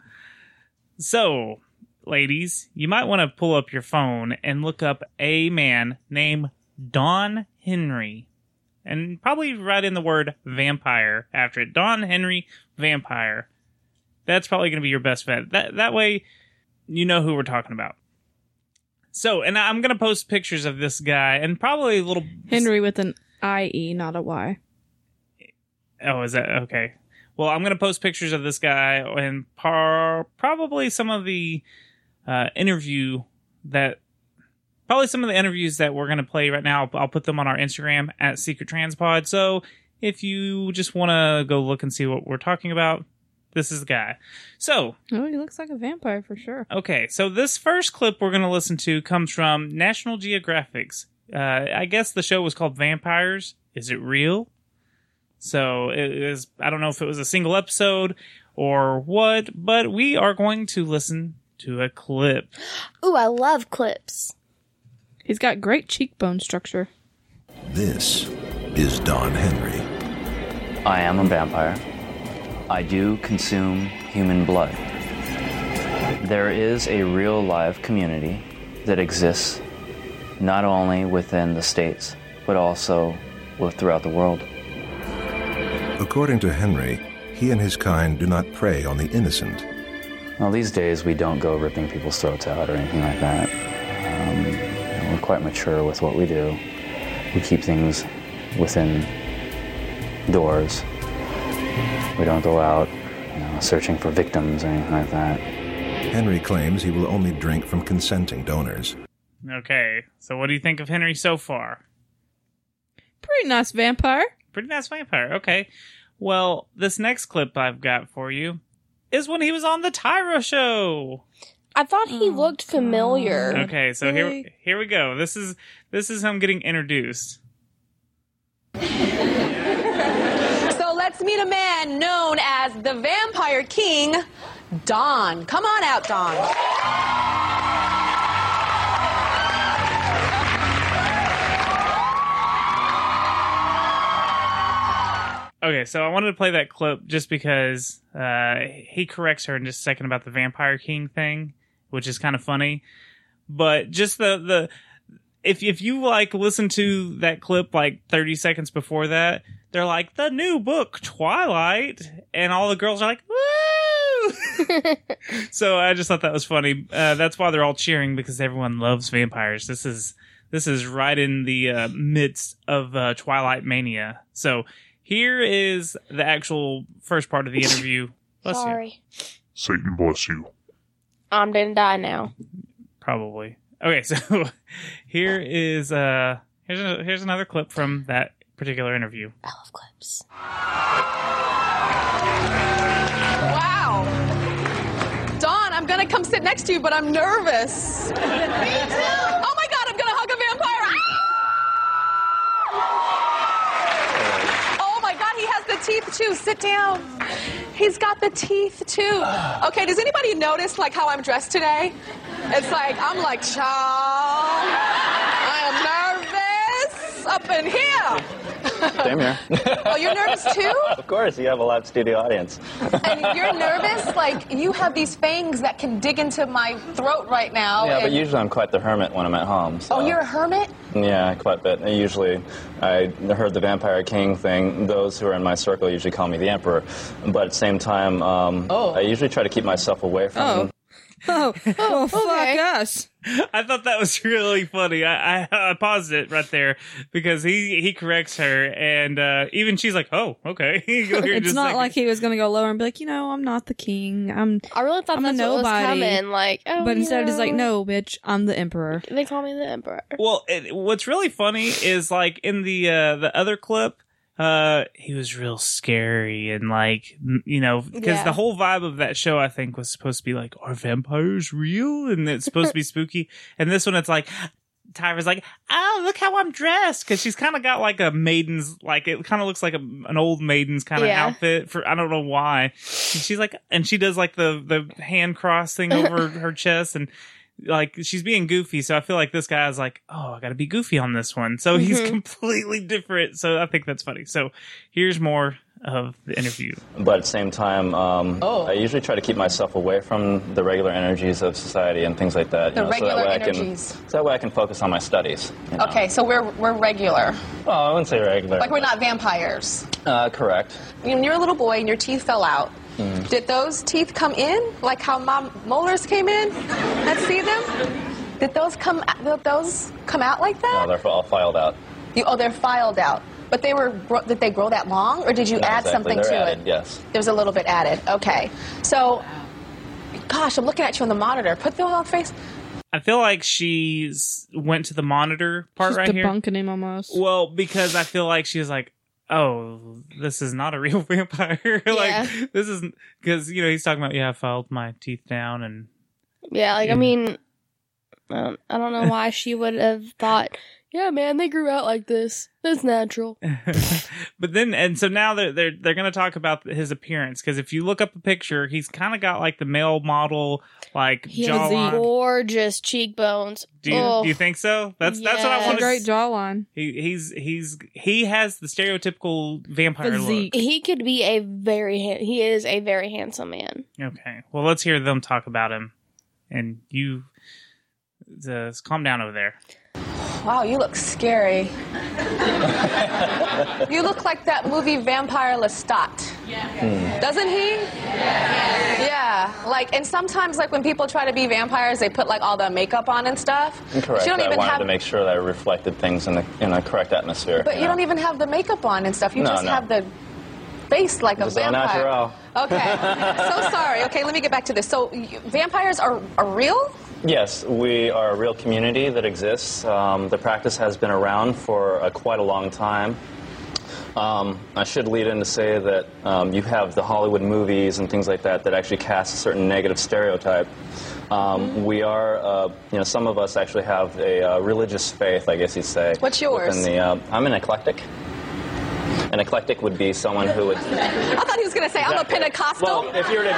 So, ladies, you might want to pull up your phone and look up a man named Don Henry. And probably write in the word vampire after it. Don Henry vampire. That's probably going to be your best bet. That that way you know who we're talking about. So, and I'm going to post pictures of this guy and probably a little... Henry with an I E, not a Y. Oh, is that... Okay. Well, I'm going to post pictures of this guy and par- probably some of the uh, interview that... Probably some of the interviews that we're going to play right now. I'll put them on our Instagram at Secret Transpod. So, if you just want to go look and see what we're talking about, this is the guy. So... Oh, he looks like a vampire for sure. Okay, so this first clip we're going to listen to comes from National Geographic's. Uh, I guess the show was called Vampires. Is it real? So it is. I don't know if it was a single episode or what, but we are going to listen to a clip. Ooh, I love clips. He's got great cheekbone structure. This is Don Henry. I am a vampire. I do consume human blood. There is a real live community that exists not only within the States, but also throughout the world. According to Henry, he and his kind do not prey on the innocent. Well, these days we don't go ripping people's throats out or anything like that. Um, we're quite mature with what we do. We keep things within doors. We don't go out, you know, searching for victims or anything like that. Henry claims he will only drink from consenting donors. Okay, so what do you think of Henry so far? Pretty nice vampire. Pretty nice vampire, okay. Well, this next clip I've got for you is when he was on the Tyra show. I thought he oh, looked familiar. Okay, so here here we go. This is this is him getting introduced. So let's meet a man known as the Vampire King, Don. Come on out, Don. Okay, so I wanted to play that clip just because uh, he corrects her in just a second about the Vampire King thing, which is kind of funny. But just the the if if you like listen to that clip like thirty seconds before that, they're like, the new book Twilight, and all the girls are like, woo! So I just thought that was funny. Uh, that's why they're all cheering, because everyone loves vampires. This is this is right in the uh, midst of uh, Twilight mania. So here is the actual first part of the interview. Bless Sorry. You. Satan bless you. I'm gonna die now. Probably. Okay, so here is uh here's a, here's another clip from that particular interview. I love clips. Wow. Dawn, I'm gonna come sit next to you, but I'm nervous. Me too. Oh my God, I'm gonna hug a vampire. Ah! Oh my God, he has the teeth too. Sit down. He's got the teeth too. Okay, does anybody notice like how I'm dressed today? It's like, I'm like, child, I am nervous. up in here? Same here. Oh, you're nervous too? Of course, you have a live studio audience. And you're nervous? Like, you have these fangs that can dig into my throat right now. Yeah, but and- usually I'm quite the hermit when I'm at home. So. Oh, you're a hermit? Yeah, quite a bit. And usually, I heard the Vampire King thing. Those who are in my circle usually call me the Emperor. But at the same time, um, Oh. I usually try to keep myself away from... Oh. Oh, oh, fuck okay. us. I thought that was really funny. I, I, I paused it right there because he, he corrects her, and uh, even she's like, "Oh, okay." It's not like he was going to go lower and be like, you know, I'm not the king. I'm. I really thought I'm that's a what was nobody. coming. Like, oh, But instead, you it's like, know, no, bitch, I'm the emperor. They call me the emperor. Well, it, what's really funny is like in the uh, the other clip, uh, he was real scary and like m- you know because Yeah. the whole vibe of that show I think was supposed to be like, are vampires real? And it's supposed to be spooky. And this one, it's like Tyra's like, oh, look how I'm dressed, because she's kind of got like a maiden's, like it kind of looks like a, an old maiden's kind of Yeah. outfit for I don't know why. And she's like, and she does like the the hand cross thing over her chest and. Like, she's being goofy, so I feel like this guy's like, oh, I gotta be goofy on this one. So he's Mhm. completely different. So I think that's funny. So here's more of the interview. But at the same time, um, Oh. I usually try to keep myself away from the regular energies of society and things like that. The you know, regular so that way energies. I can, so that way I can focus on my studies. you know. Okay, so we're we're regular. Well, I wouldn't say regular. Like, we're not vampires. Uh, correct. When you're a little boy and your teeth fell out, Mm. did those teeth come in? Like how my molars came in? Let's see them. Did those come? Did those come out like that? No, they're all filed out. You, oh, they're filed out. But they were. gro- Did they grow that long, or did you Not add exactly. something They're to added, it? Yes. There's a little bit added. Okay. So, gosh, I'm looking at you on the monitor. Put them on face. I feel like she's went to the monitor part She's right here. debunking him almost. Well, because I feel like she's like, oh, this is not a real vampire. Yeah. Like, this is because, you know, he's talking about, yeah, I filed my teeth down and. Yeah, like, Yeah. I mean, um, I don't know why she would have thought, yeah, man, they grew out like this. That's natural. But then, and so now they're they're they're going to talk about his appearance, because if you look up a picture, he's kind of got like the male model like He has jawline. gorgeous cheekbones. Do you Oh, do you think so? That's that's what I yes. want A great jawline. He he's he's he has the stereotypical vampire Physique. He could be a very, ha- he is a very handsome man. look. Okay, well, let's hear them talk about him, and you just calm down over there. Wow, you look scary. You look like that movie Vampire Lestat. Hmm. Doesn't he? Yeah. Like, and sometimes, like, when people try to be vampires, they put, like, all the makeup on and stuff. Correct. You don't I even wanted have, to make sure that I reflected things in the in a correct atmosphere. but you know. don't even have the makeup on and stuff. You No, just no. have the face like Just a au vampire. naturel. Okay. So sorry. Okay, let me get back to this. So, you, vampires are, are real? Yes, we are a real community that exists. Um, the practice has been around for uh, quite a long time. Um, I should lead in to say that um, you have the Hollywood movies and things like that that actually cast a certain negative stereotype. Um, we are, uh, you know, some of us actually have a uh, religious faith, I guess you'd say. What's yours? Within the, uh, I'm an eclectic. An eclectic would be someone who would... I thought he was going to say, I'm a Pentecostal. Well, if you were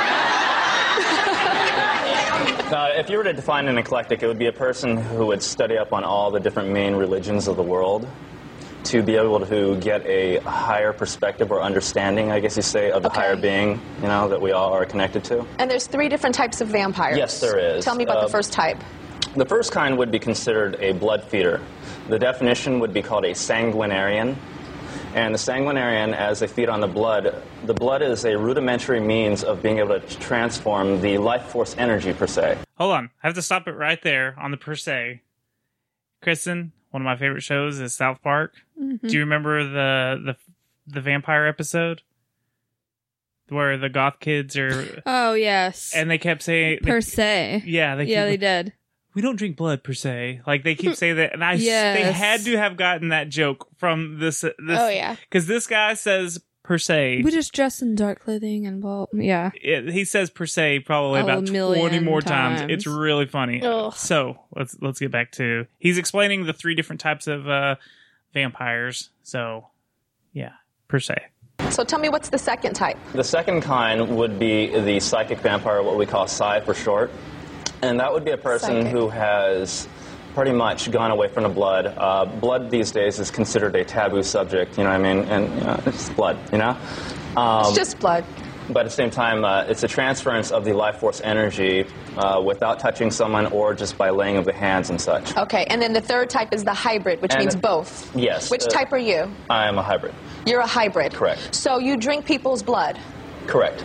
to... Uh, if you were to define an eclectic, it would be a person who would study up on all the different main religions of the world to be able to get a higher perspective or understanding, I guess you say, of the Okay. higher being, you know, that we all are connected to. And there's three different types of vampires. Yes, there is. Tell me about Uh, the first type. The first kind would be considered a blood feeder. The definition would be called a sanguinarian. And the sanguinarian, as they feed on the blood, the blood is a rudimentary means of being able to transform the life force energy, per se. Hold on, I have to stop it right there on the per se. Kristen, one of my favorite shows is South Park. Mhm. Do you remember the the the vampire episode where the goth kids are Oh, yes. and they kept saying they- Per se. yeah they Yeah, keep- they did. we don't drink blood per se. Like they keep saying that, and I Yes. they had to have gotten that joke from this. this Oh, yeah. because this guy says per se. We just dress in dark clothing and ball. Yeah. It, he says per se probably Oh, about a million twenty more times. times. It's really funny. Ugh. So let's let's get back to he's explaining the three different types of uh, vampires. So yeah, per se. So tell me, what's the second type? The second kind would be the psychic vampire, what we call Psi for short. And that would be a person Psychic. who has pretty much gone away from the blood. Uh, blood these days is considered a taboo subject, you know what I mean? And you know, it's blood, you know? Um, It's just blood. But at the same time, uh, it's a transference of the life force energy uh, without touching someone or just by laying of the hands and such. Okay, and then the third type is the hybrid, which And- means both. Yes. Which uh, type are you? I am a hybrid. You're a hybrid. Correct. So you drink people's blood. Correct.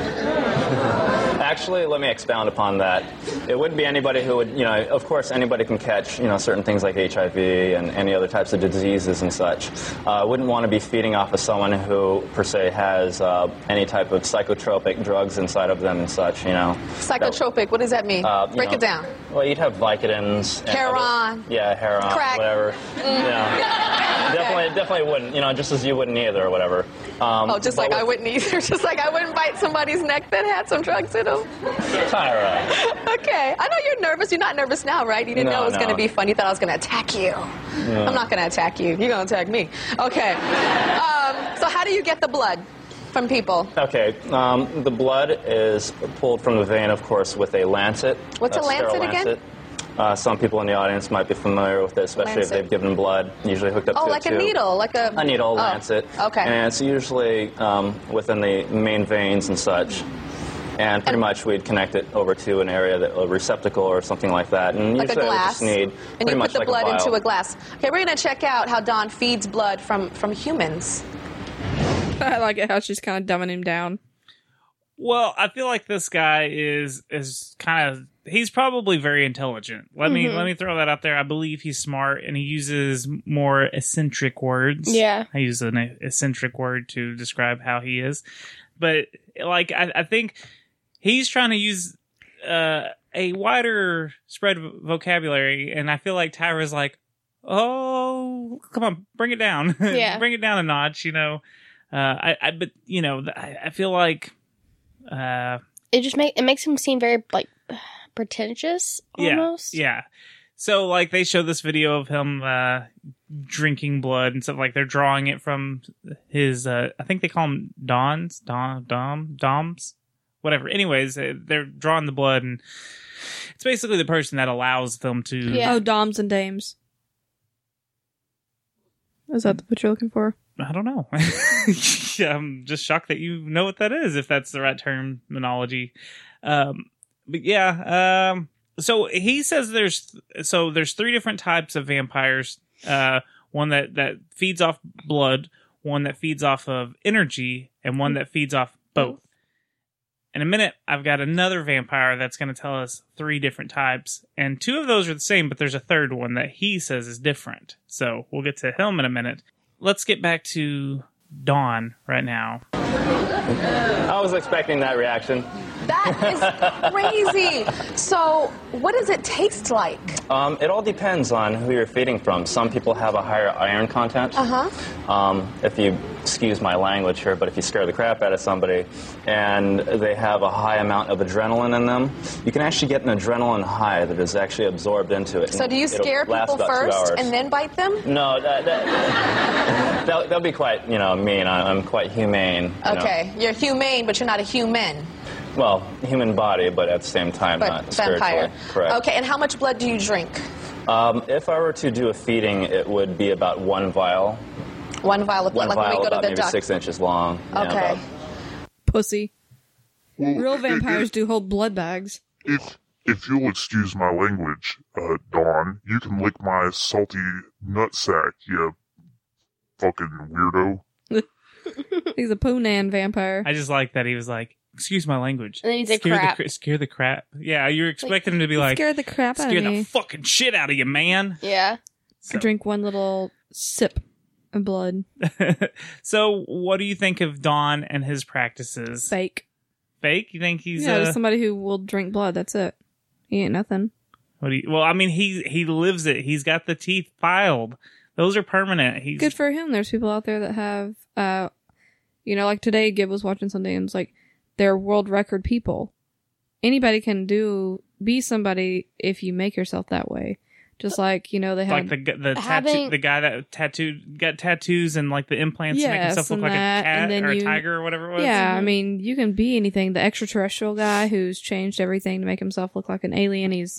Actually, let me expound upon that. It wouldn't be anybody who would, you know, of course, anybody can catch, you know, certain things like H I V and any other types of diseases and such. I uh, wouldn't want to be feeding off of someone who, per se, has uh, any type of psychotropic drugs inside of them and such, you know. Psychotropic, what does that mean? Uh, you Break know, it down. Well, you'd have Vicodins. and Heron. other- yeah, heroin, Crack. whatever. Mm. You know, definitely, definitely wouldn't, you know, just as you wouldn't either or whatever. Um, Oh, just but like with- I wouldn't either. Just like I wouldn't bite somebody's neck that had some drugs in them. Tyra. Okay. I know you're nervous. You're not nervous now, right? You didn't No, know it was no. going to be fun. You thought I was going to attack you. No. I'm not going to attack you. You're going to attack me. Okay. Um, so how do you get the blood from people? Okay, um, the blood is pulled from the vein, of course, with a lancet. What's a sterile lancet again? lancet. Uh, some people in the audience might be familiar with it, especially Lancet. if they've given blood, usually hooked up Oh, to like it a too. needle, like a A needle, oh, lancet. Okay. And it's usually um, within the main veins and such. And pretty much we'd connect it over to an area, that a receptacle or something like that. And Like a usually I would glass. just need And pretty you much put the like blood a vial. into a glass. Okay, we're going to check out how Dawn feeds blood from, from humans. I like it how she's kind of dumbing him down. Well, I feel like this guy is is kind of he's probably very intelligent. Let me Mhm. let me throw that out there. I believe he's smart and he uses more eccentric words. Yeah. I use an eccentric word to describe how he is. But like I, I think he's trying to use uh, a wider spread of vocabulary, and I feel like Tyra's like, "Oh, come on, bring it down, Yeah. bring it down a notch." You know, uh, I, I but you know, I, I feel like. Uh, It just make it makes him seem very like pretentious almost. Yeah, yeah. So like they show this video of him uh, drinking blood and stuff. Like they're drawing it from his. Uh, I think they call him Dons, Dom, Dom, Doms, whatever. Anyways, uh, they're drawing the blood, and it's basically the person that allows them to. Oh, Doms and Dames. Is that what you're looking for? I don't know. I'm just shocked that you know what that is, if that's the right terminology. Um, but yeah, um, so he says there's so there's three different types of vampires. Uh, one that that feeds off blood, one that feeds off of energy, and one that feeds off both. In a minute, I've got another vampire that's going to tell us three different types, and two of those are the same, but there's a third one that he says is different. So we'll get to him in a minute. Let's get back to Dawn right now. I was expecting that reaction. That is crazy. So, what does it taste like? Um, it all depends on who you're feeding from. Some people have a higher iron content. Uh huh. Um, if you excuse my language here, but if you scare the crap out of somebody and they have a high amount of adrenaline in them, you can actually get an adrenaline high that is actually absorbed into it. So, do you It'll scare last people about two first hours. and then bite them? No, that, that, that'll, that'll be quite, you know, mean. I, I'm quite humane. You Okay, know. you're humane, but you're not a human. Well, human body, but at the same time, But not vampire. spiritually. Correct. Okay, and how much blood do you drink? Um, if I were to do a feeding, it would be about one vial. One vial of blood, One like vial when we go about to the maybe doctor. six inches long. you know, Okay. about- Pussy. Real vampires do hold blood bags. If if you'll excuse my language, uh, Dawn, you can lick my salty nutsack, you fucking weirdo. He's a Poonan vampire. I just like that he was like, "Excuse my language." And then he's like, scare "Crap." The, cra- scare the crap. Yeah, you're expecting him to be like, Scared the crap out "Scare of the me. fucking shit out of you, man." Yeah. I drink one little sip of blood. So, what do you think of Dawn and his practices? Fake. Fake? You think he's yeah, uh, just somebody who will drink blood. That's it. He ain't nothing. What do you, well, I mean, he he lives it. He's got the teeth filed. Those are permanent. He's Good for him. There's people out there that have, uh, you know, like today, Gib was watching something and it's like, they're world record people. Anybody can do, be somebody if you make yourself that way. Just like, you know, they have. like the gu- the tattoo, having- the guy that tattooed got tattoos and like the implants to make Yes, himself look and like that, a cat and then or a you- tiger or whatever it was. Yeah, I mean, you can be anything. The extraterrestrial guy who's changed everything to make himself look like an alien. He's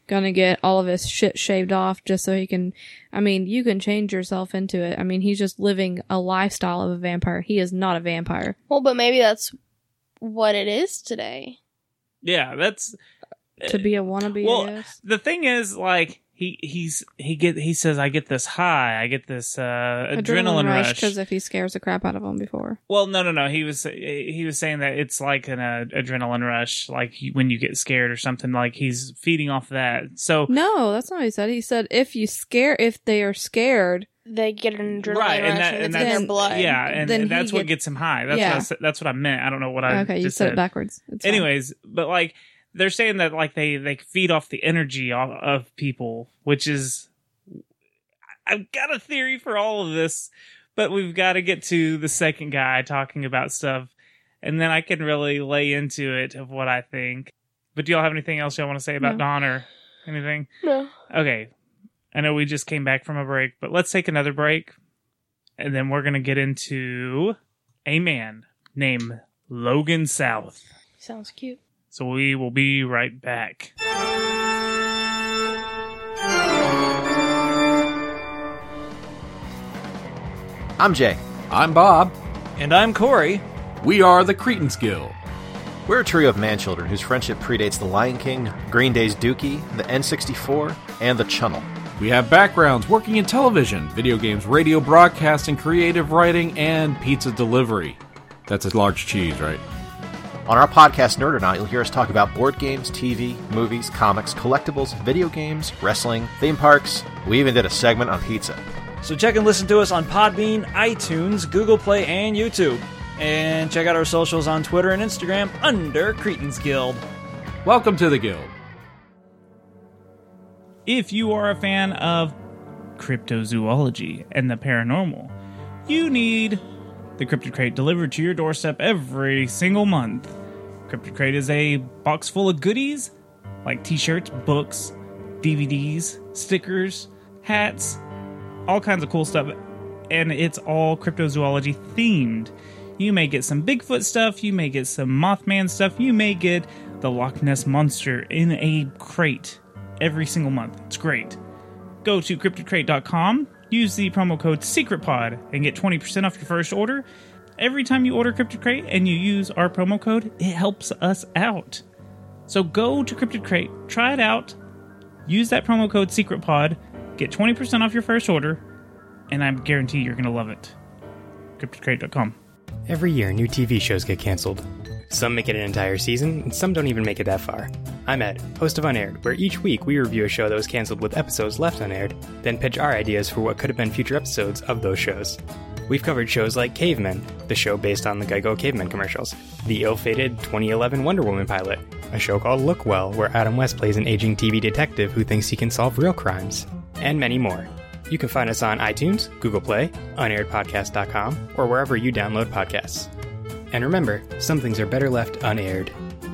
gonna get all of his shit shaved off just so he can, I mean, you can change yourself into it. I mean, he's just living a lifestyle of a vampire. He is not a vampire. Well, but maybe that's what it is today. Yeah, that's To be a wannabe, well. I guess. The thing is, like he he's he get he says I get this high, I get this uh, adrenaline, rush because if he scares the crap out of him before. Well, no, no, no. He was he was saying that it's like an uh, adrenaline rush, like when you get scared or something. Like he's feeding off that. So no, that's not what he said. He said if you scare, if they are scared, they get an adrenaline right, rush and, that, and, and it's in that's their blood. yeah, and, Then and he that's what get- gets him high. That's Yeah. what I, said- that's what I meant. I don't know what I okay, you just said, said it backwards. It's fine. Anyways, but like they're saying that like they they feed off the energy of, of people, which is I've got a theory for all of this, but we've got to get to the second guy talking about stuff, and then I can really lay into it of what I think. But do y'all have anything else y'all want to say about No. Dawn or anything? No. Okay. I know we just came back from a break, but let's take another break, and then we're going to get into a man named Logan South. Sounds cute. So we will be right back. I'm Jay. I'm Bob. And I'm Corey. We are the Cretans Guild. We're a trio of man-children whose friendship predates The Lion King, Green Day's Dookie, the N sixty-four, and the Chunnel. We have backgrounds working in television, video games, radio broadcasting, creative writing, and pizza delivery. That's a large cheese, right? On our podcast, Nerd or Not, you'll hear us talk about board games, T V, movies, comics, collectibles, video games, wrestling, theme parks. We even did a segment on pizza. So check and listen to us on Podbean, iTunes, Google Play, and YouTube. And check out our socials on Twitter and Instagram under Cretans Guild. Welcome to the Guild. If you are a fan of cryptozoology and the paranormal, you need the Cryptid Crate delivered to your doorstep every single month. Cryptid Crate is a box full of goodies like t-shirts, books, D V Ds, stickers, hats, all kinds of cool stuff, and it's all cryptozoology themed. You may get some Bigfoot stuff, you may get some Mothman stuff, you may get the Loch Ness Monster in a crate every single month. It's great. Go to cryptid crate dot com, use the promo code SECRETPOD, and get twenty percent off your first order. Every time you order Cryptid Crate and you use our promo code, it helps us out. So go to Cryptid Crate, try it out, use that promo code SECRETPOD, get twenty percent off your first order, and I guarantee you're going to love it. cryptid crate dot com. Every year, new T V shows get canceled. Some make it an entire season, and some don't even make it that far. I'm Ed, host of Unaired, where each week we review a show that was canceled with episodes left unaired, then pitch our ideas for what could have been future episodes of those shows. We've covered shows like Cavemen, the show based on the Geico Cavemen commercials, the ill-fated twenty eleven Wonder Woman pilot, a show called Look Well, where Adam West plays an aging T V detective who thinks he can solve real crimes, and many more. You can find us on iTunes, Google Play, unaired podcast dot com, or wherever you download podcasts. And remember, some things are better left unaired.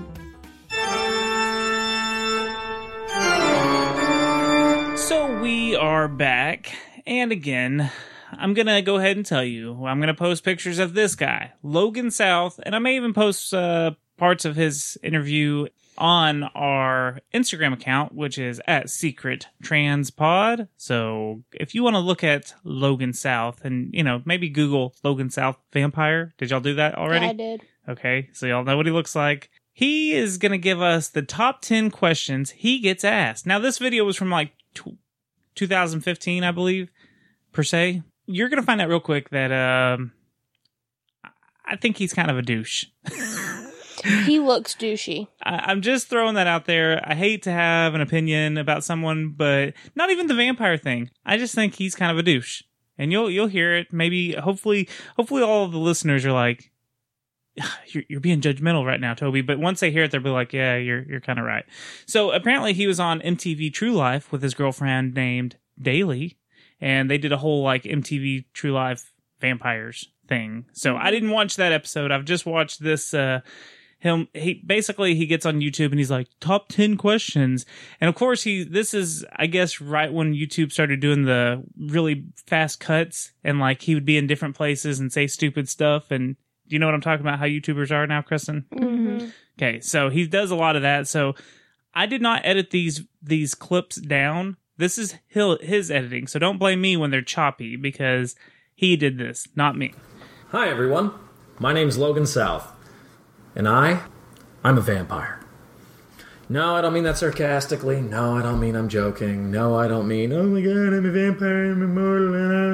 So we are back, and again, I'm going to go ahead and tell you, I'm going to post pictures of this guy, Logan South, and I may even post uh, parts of his interview on our Instagram account, which is at Secret Trans Pod. So if you want to look at Logan South and, you know, maybe Google Logan South vampire. Did y'all do that already? Yeah, I did. Okay, so y'all know what he looks like. He is going to give us the top ten questions he gets asked. Now, this video was from like two thousand fifteen, I believe, per se. You're going to find out real quick that um, I think he's kind of a douche. He looks douchey. I, I'm just throwing that out there. I hate to have an opinion about someone, but not even the vampire thing. I just think he's kind of a douche, and you'll you'll hear it. Maybe, hopefully, hopefully, all of the listeners are like, "You're you're being judgmental right now, Toby." But once they hear it, they'll be like, "Yeah, you're you're kind of right." So apparently, he was on M T V True Life with his girlfriend named Daly, and they did a whole like M T V True Life vampires thing. So I didn't watch that episode. I've just watched this. Uh, Him, he basically he gets on YouTube and he's like top ten questions, and of course he this is I guess right when YouTube started doing the really fast cuts, and like he would be in different places and say stupid stuff. And do you know what I'm talking about? How YouTubers are now, Kristen? Mm-hmm. Okay, so he does a lot of that. So I did not edit these these clips down. This is his, his editing, so don't blame me when they're choppy, because he did this, not me. Hi, everyone. My name's Logan South, and I, I'm a vampire. No, I don't mean that sarcastically. No, I don't mean I'm joking. No, I don't mean, oh my god, I'm a vampire, I'm immortal.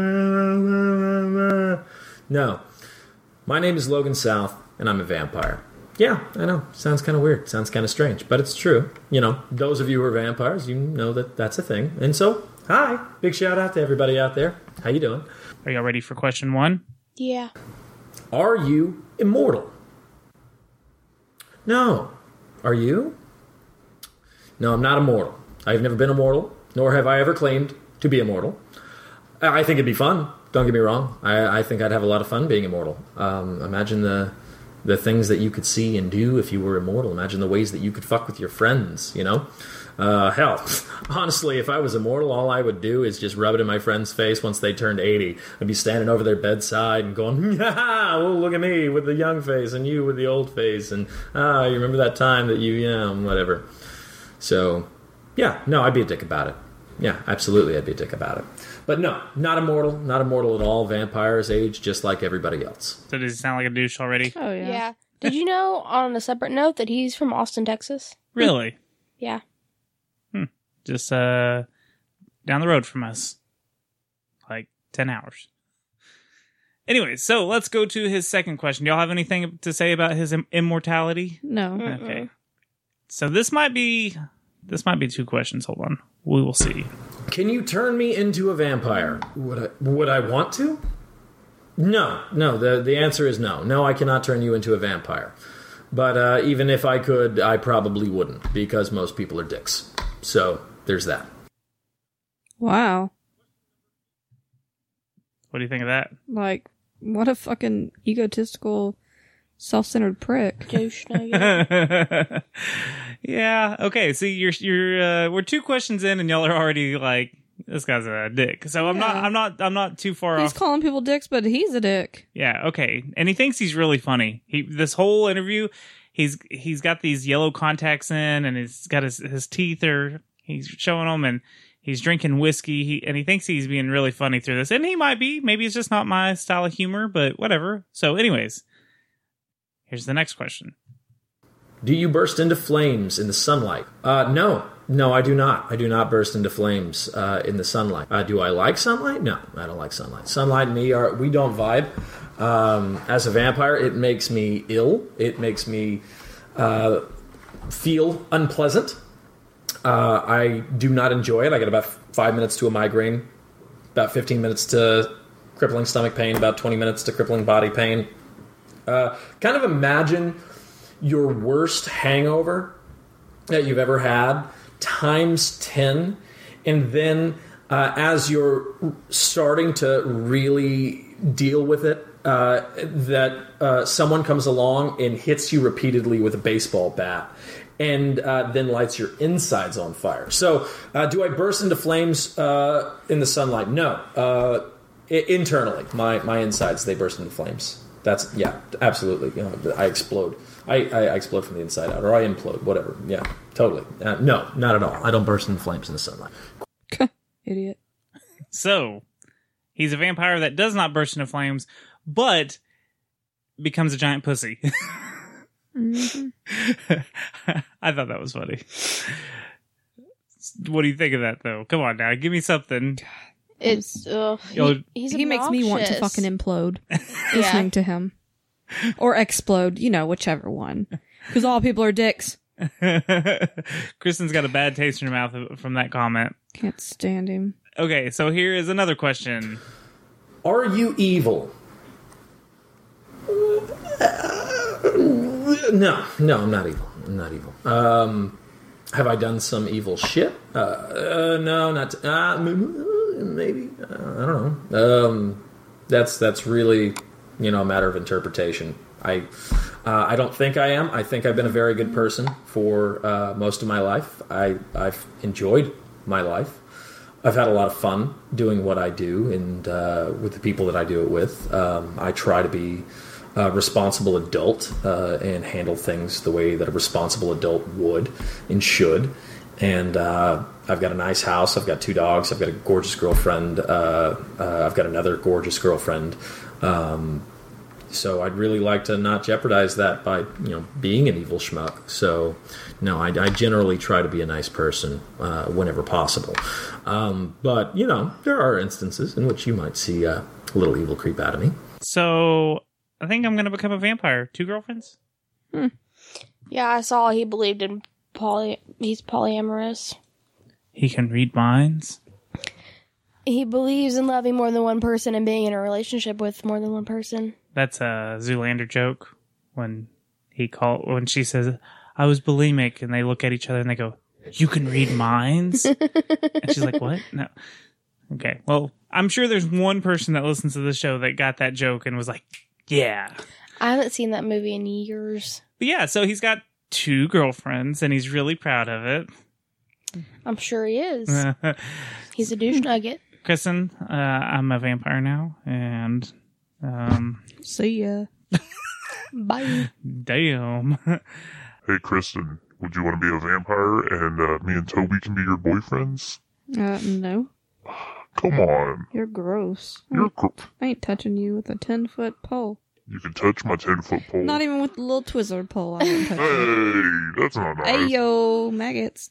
No. My name is Logan South, and I'm a vampire. Yeah, I know. Sounds kind of weird. Sounds kind of strange, but it's true. You know, those of you who are vampires, you know that that's a thing. And so, hi. Big shout out to everybody out there. How you doing? Are y'all ready for question one? Yeah. Are you immortal? No. Are you? No, I'm not immortal. I've never been immortal, nor have I ever claimed to be immortal. I think it'd be fun. Don't get me wrong. I, I think I'd have a lot of fun being immortal. Um, imagine the the things that you could see and do if you were immortal. Imagine the ways that you could fuck with your friends, you know? Uh, hell, honestly, if I was immortal, all I would do is just rub it in my friend's face once they turned eighty. I'd be standing over their bedside and going, ha, well, look at me with the young face and you with the old face. And, ah, you remember that time that you, yeah, whatever. So, yeah, no, I'd be a dick about it. Yeah, absolutely, I'd be a dick about it. But no, not immortal, not immortal at all. Vampires age just like everybody else. So does he sound like a douche already? Oh, yeah. Yeah. Did you know, on a separate note, that he's from Austin, Texas? Really? Yeah. Hmm. Just uh, down the road from us. Like ten hours. Anyway, so let's go to his second question. Do y'all have anything to say about his im- immortality? No. Mm-mm. Okay. So this might be... This might be two questions. Hold on. We will see. Can you turn me into a vampire? Would I, would I want to? No. No, the, the answer is no. No, I cannot turn you into a vampire. But uh, even if I could, I probably wouldn't, because most people are dicks. So, there's that. Wow. What do you think of that? Like, what a fucking egotistical, self-centered prick. Douche Yeah. Okay. See, you're you're uh, we're two questions in, and y'all are already like, this guy's a dick. So I'm Yeah. not I'm not I'm not too far He's off. calling people dicks, but he's a dick. Yeah. Okay. And he thinks he's really funny. He this whole interview, he's he's got these yellow contacts in, and he's got his his teeth are he's showing them, and he's drinking whiskey. He, and he thinks he's being really funny through this, and he might be. Maybe it's just not my style of humor, but whatever. So, anyways, here's the next question. Do you burst into flames in the sunlight? Uh, no. No, I do not. I do not burst into flames uh, in the sunlight. Uh, do I like sunlight? No, I don't like sunlight. Sunlight and me, are we don't vibe. Um, as a vampire, it makes me ill. It makes me uh, feel unpleasant. Uh, I do not enjoy it. I get about five minutes to a migraine, about fifteen minutes to crippling stomach pain, about twenty minutes to crippling body pain. Uh, kind of imagine your worst hangover that you've ever had times ten, and then uh, as you're starting to really deal with it, uh, that uh, someone comes along and hits you repeatedly with a baseball bat, and uh, then lights your insides on fire. So, uh, do I burst into flames uh, in the sunlight? No. Uh, I- internally, my, my insides, they burst into flames. That's, yeah, absolutely. You know, I explode. I, I, I explode from the inside out, or I implode, whatever. Yeah, totally. Uh, no, not at all. I don't burst into flames in the sunlight. Idiot. So, he's a vampire that does not burst into flames, but becomes a giant pussy. Mm-hmm. I thought that was funny. What do you think of that, though? Come on now, give me something. It's uh, Yo, he, he's he makes me want to obnoxious. fucking implode listening to him. Or explode, you know, whichever one. Because all people are dicks. Kristen's got a bad taste in her mouth from that comment. Can't stand him. Okay, so here is another question. Are you evil? No, no, I'm not evil. I'm not evil. Um, have I done some evil shit? Uh, uh, no, not. T- uh, maybe. Uh, I don't know. Um, that's that's really, you know, a matter of interpretation. I uh, I don't think I am. I think I've been a very good person for uh, most of my life. I I've enjoyed my life. I've had a lot of fun doing what I do and uh, with the people that I do it with. Um, I try to be uh, responsible adult uh, and handle things the way that a responsible adult would and should. And uh, I've got a nice house. I've got two dogs. I've got a gorgeous girlfriend. Uh, uh, I've got another gorgeous girlfriend. Um, so I'd really like to not jeopardize that by, you know, being an evil schmuck. So, no, I, I generally try to be a nice person uh, whenever possible. Um, but, you know, there are instances in which you might see uh, a little evil creep out of me. So I think I'm going to become a vampire. Two girlfriends? Hmm. Yeah, I saw he believed in poly. He's polyamorous. He can read minds. He believes in loving more than one person and being in a relationship with more than one person. That's a Zoolander joke when he call when she says, "I was bulimic," and they look at each other and they go, "You can read minds?" And she's like, "What?" No. Okay. Well, I'm sure there's one person that listens to the show that got that joke and was like, "Yeah." I haven't seen that movie in years. But yeah, so he's got two girlfriends and he's really proud of it. I'm sure he is. He's a douche nugget. Kristen, uh, I'm a vampire now, and um, see ya. Bye. Damn. Hey, Kristen, would you want to be a vampire and uh, me and Toby can be your boyfriends? Uh, no. Come on. You're gross. You're gr- I ain't touching you with a ten-foot pole. You can touch my ten-foot pole. Not even with the little Twizzler pole. I wouldn't touch you. Hey, that's not nice. Hey, yo, maggots.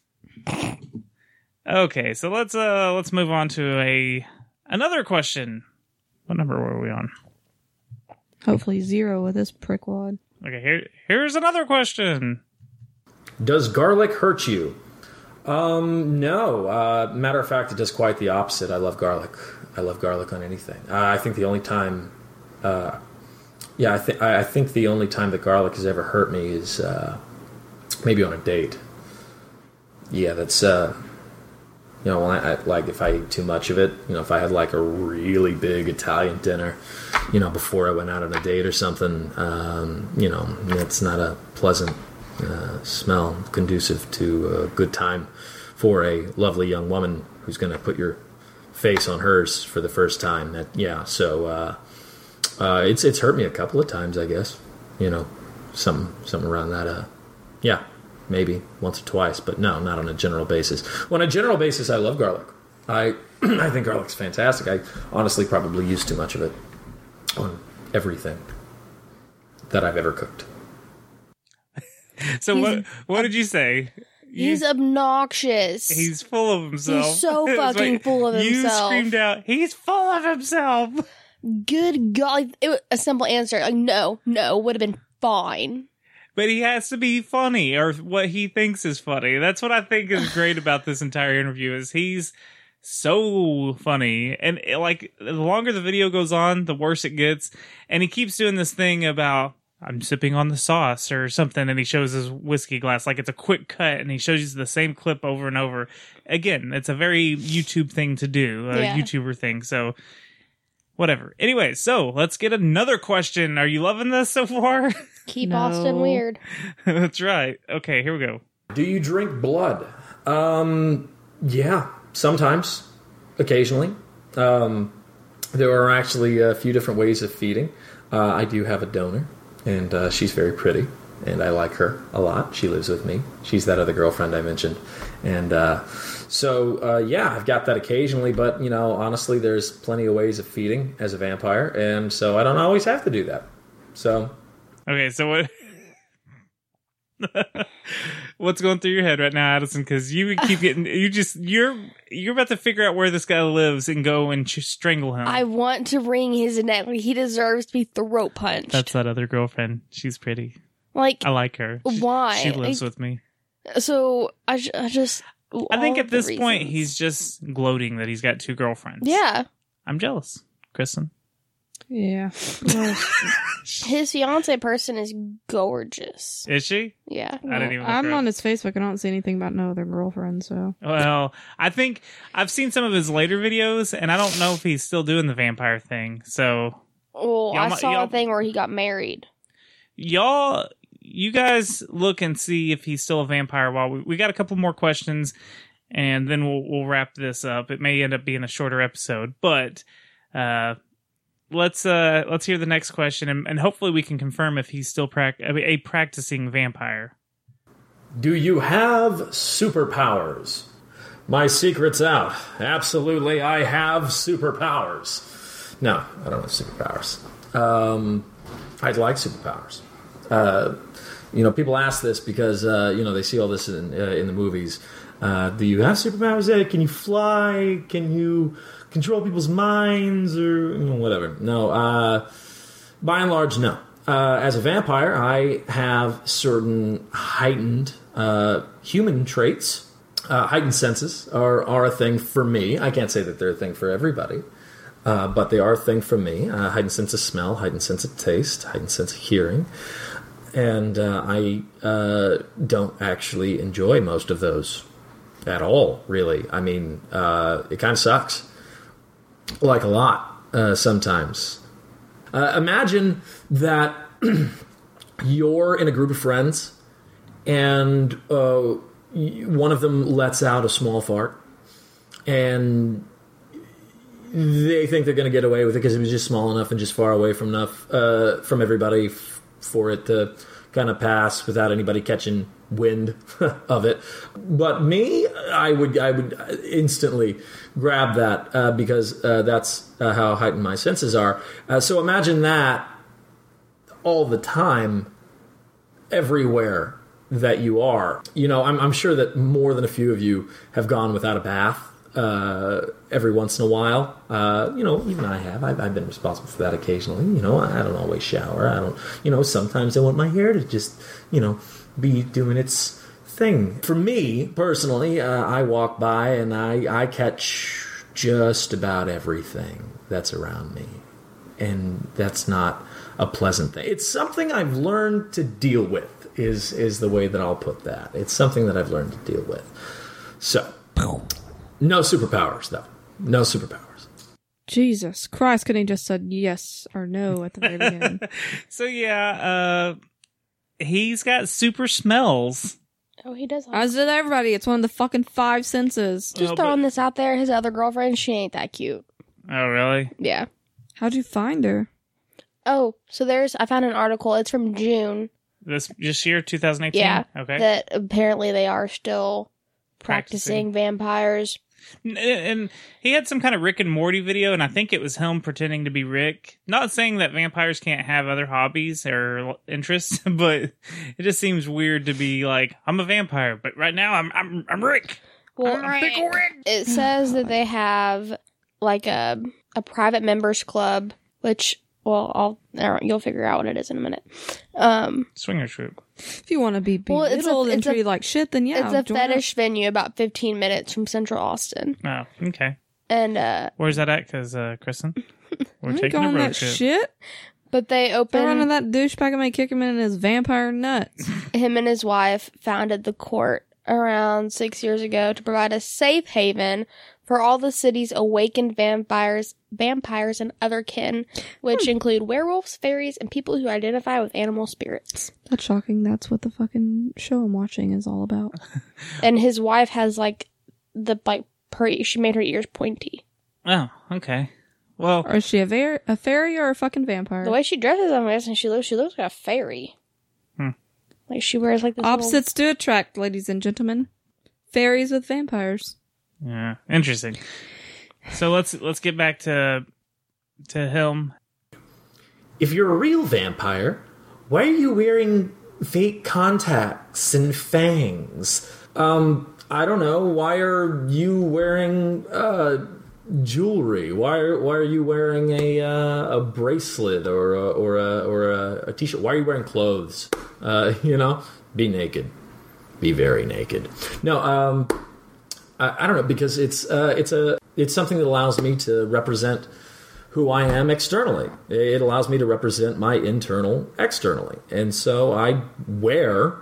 Okay, so let's uh let's move on to a another question. What number were we on? Hopefully zero with this prickwad. Okay, here here's another question. Does garlic hurt you? Um, no. Uh, matter of fact, it does quite the opposite. I love garlic. I love garlic on anything. Uh, I think the only time, uh, yeah, I think I think the only time that garlic has ever hurt me is uh, maybe on a date. Yeah, that's uh, you know, when I, I, like if I eat too much of it. You know, if I had like a really big Italian dinner, you know, before I went out on a date or something, um, you know, it's not a pleasant uh, smell conducive to a good time for a lovely young woman who's going to put your face on hers for the first time. That yeah, so uh, uh, it's it's hurt me a couple of times, I guess. You know, something something around that. Uh, yeah, maybe once or twice, but no, not on a general basis. Well, on a general basis, I love garlic. I I think garlic's fantastic. I honestly probably use too much of it on everything that I've ever cooked. So what what did you say? You, He's obnoxious. he's full of himself. He's so It's fucking like, full of you himself. screamed out, "He's full of himself." Good God. Like, it was a simple answer. Like, no, no, would have been fine. But he has to be funny, or what he thinks is funny. That's what I think is great about this entire interview, is he's so funny. And it, like, the longer the video goes on, the worse it gets. And he keeps doing this thing about, "I'm sipping on the sauce," or something, and he shows his whiskey glass like it's a quick cut, and he shows you the same clip over and over. Again, it's a very YouTube thing to do, a Yeah. YouTuber thing. So, whatever. Anyway, so let's get another question. Are you loving this so far? Keep No. Austin weird. That's right. Okay, here we go. Do you drink blood? Um, yeah, sometimes, occasionally. Um, there are actually a few different ways of feeding. Uh, I do have a donor, and uh, she's very pretty, and I like her a lot. She lives with me. She's that other girlfriend I mentioned. And uh, so, uh, yeah, I've got that occasionally, but, you know, honestly, there's plenty of ways of feeding as a vampire, and so I don't always have to do that. So... Okay, so what? What's going through your head right now, Addison? Because you keep getting, you just you're you're about to figure out where this guy lives and go and ch- strangle him. I want to wring his neck. Like, he deserves to be throat punched. That's that other girlfriend. She's pretty. Like, I like her. She- why? She lives Like, with me. So I, ju- I just. I think all at the this point reasons. he's just gloating that he's got two girlfriends. Yeah. I'm jealous, Kristen. Yeah. His fiance person is gorgeous. Is she? Yeah. I didn't even. Look I'm her up. on his Facebook. I don't see anything about no other girlfriend, so. Well, I think I've seen some of his later videos, and I don't know if he's still doing the vampire thing. So, Well, Y'all I mi- saw y'all- a thing where he got married. y'all, you guys look and see if he's still a vampire. While we, we got a couple more questions, and then we'll we'll wrap this up. It may end up being a shorter episode, but uh, let's uh let's hear the next question, and, and hopefully we can confirm if he's still prac- a practicing vampire. Do you have superpowers? My secret's out. Absolutely, I have superpowers. No, I don't have superpowers. Um, I'd like superpowers. Uh, you know, people ask this because uh, you know they see all this in uh, in the movies. Uh, do you have superpowers? Yeah, can you fly? Can you control people's minds or you know, whatever? No. Uh, by and large, no. Uh, as a vampire, I have certain heightened uh, human traits. Uh, heightened senses are, are a thing for me. I can't say that they're a thing for everybody, uh, but they are a thing for me. Uh, heightened sense of smell, heightened sense of taste, heightened sense of hearing. And uh, I uh, don't actually enjoy most of those at all, really. I mean, uh, it kind of sucks. Like a lot, uh, sometimes. Uh, imagine that you're in a group of friends and uh, one of them lets out a small fart and they think they're going to get away with it because it was just small enough and just far away from enough uh, from everybody f- for it to kind of pass without anybody catching wind of it. But me, I would I would instantly grab that uh, because uh, that's uh, how heightened my senses are. Uh, so imagine that all the time, everywhere that you are. You know, I'm, I'm sure that more than a few of you have gone without a bath uh, every once in a while. Uh, you know, even I have. I've, I've been responsible for that occasionally. You know, I don't always shower. I don't, you know, sometimes I want my hair to just, you know, be doing its thing. For me, personally, uh, I walk by and I, I catch just about everything that's around me. And that's not a pleasant thing. It's something I've learned to deal with. Is is the way that I'll put that. It's something that I've learned to deal with. So, no superpowers, though. No superpowers. Jesus Christ, couldn't he just said yes or no at the very beginning? So, yeah, uh, he's got super smells. Oh, he does. As did everybody. It's one of the fucking five senses. Just Oh, throwing but- this out there, his other girlfriend, she ain't that cute. Oh, really? Yeah. How'd you find her? Oh, so there's, I found an article, it's from June. This this year, twenty eighteen? Yeah. Okay. That apparently they are still practicing, Practicing. vampires. N- And he had some kind of Rick and Morty video, and I think it was him pretending to be Rick. Not saying that vampires can't have other hobbies or interests, but it just seems weird to be like, I'm a vampire, but right now I'm I'm I'm Rick. Well, I'm Pickle Rick. it says that they have like a a private members club, which, well, I'll I don't- you'll figure out what it is in a minute. Um, Swingers group. If you want to be Well, it's a- belittled and it's a- treated like shit, then yeah. it's a join fetish venue about fifteen minutes from Central Austin, Oh, okay. and uh, Where's that at? Because, uh, Kristen, we're up. I ain't taking a going road that trip. shit. but they Throw opened into that douchebag and may kick him in his vampire nuts. him and his wife founded the court around six years ago to provide a safe haven for all the city's awakened vampires, vampires and other kin, which include werewolves, fairies, and people who identify with animal spirits. That's shocking. That's what the fucking show I'm watching is all about. And his wife has like the like per she made her ears pointy. Oh, okay. Well, Or is she a, var- a fairy or a fucking vampire? The way she dresses, I'm guessing she looks she looks like a fairy. Hmm. Like she wears like this Opposites do attract, ladies and gentlemen. Fairies with vampires. yeah, interesting. So let's let's get back to to him. If you're a real vampire, why are you wearing fake contacts and fangs? Um, I don't know. Why are you wearing uh, jewelry? Why are Why are you wearing a uh, a bracelet or a, or a or a, a t-shirt? Why are you wearing clothes? Uh, you know, be naked. Be very naked. No, um, I, I don't know, because it's uh, it's a it's something that allows me to represent who I am externally. It allows me to represent my internal externally, and so I wear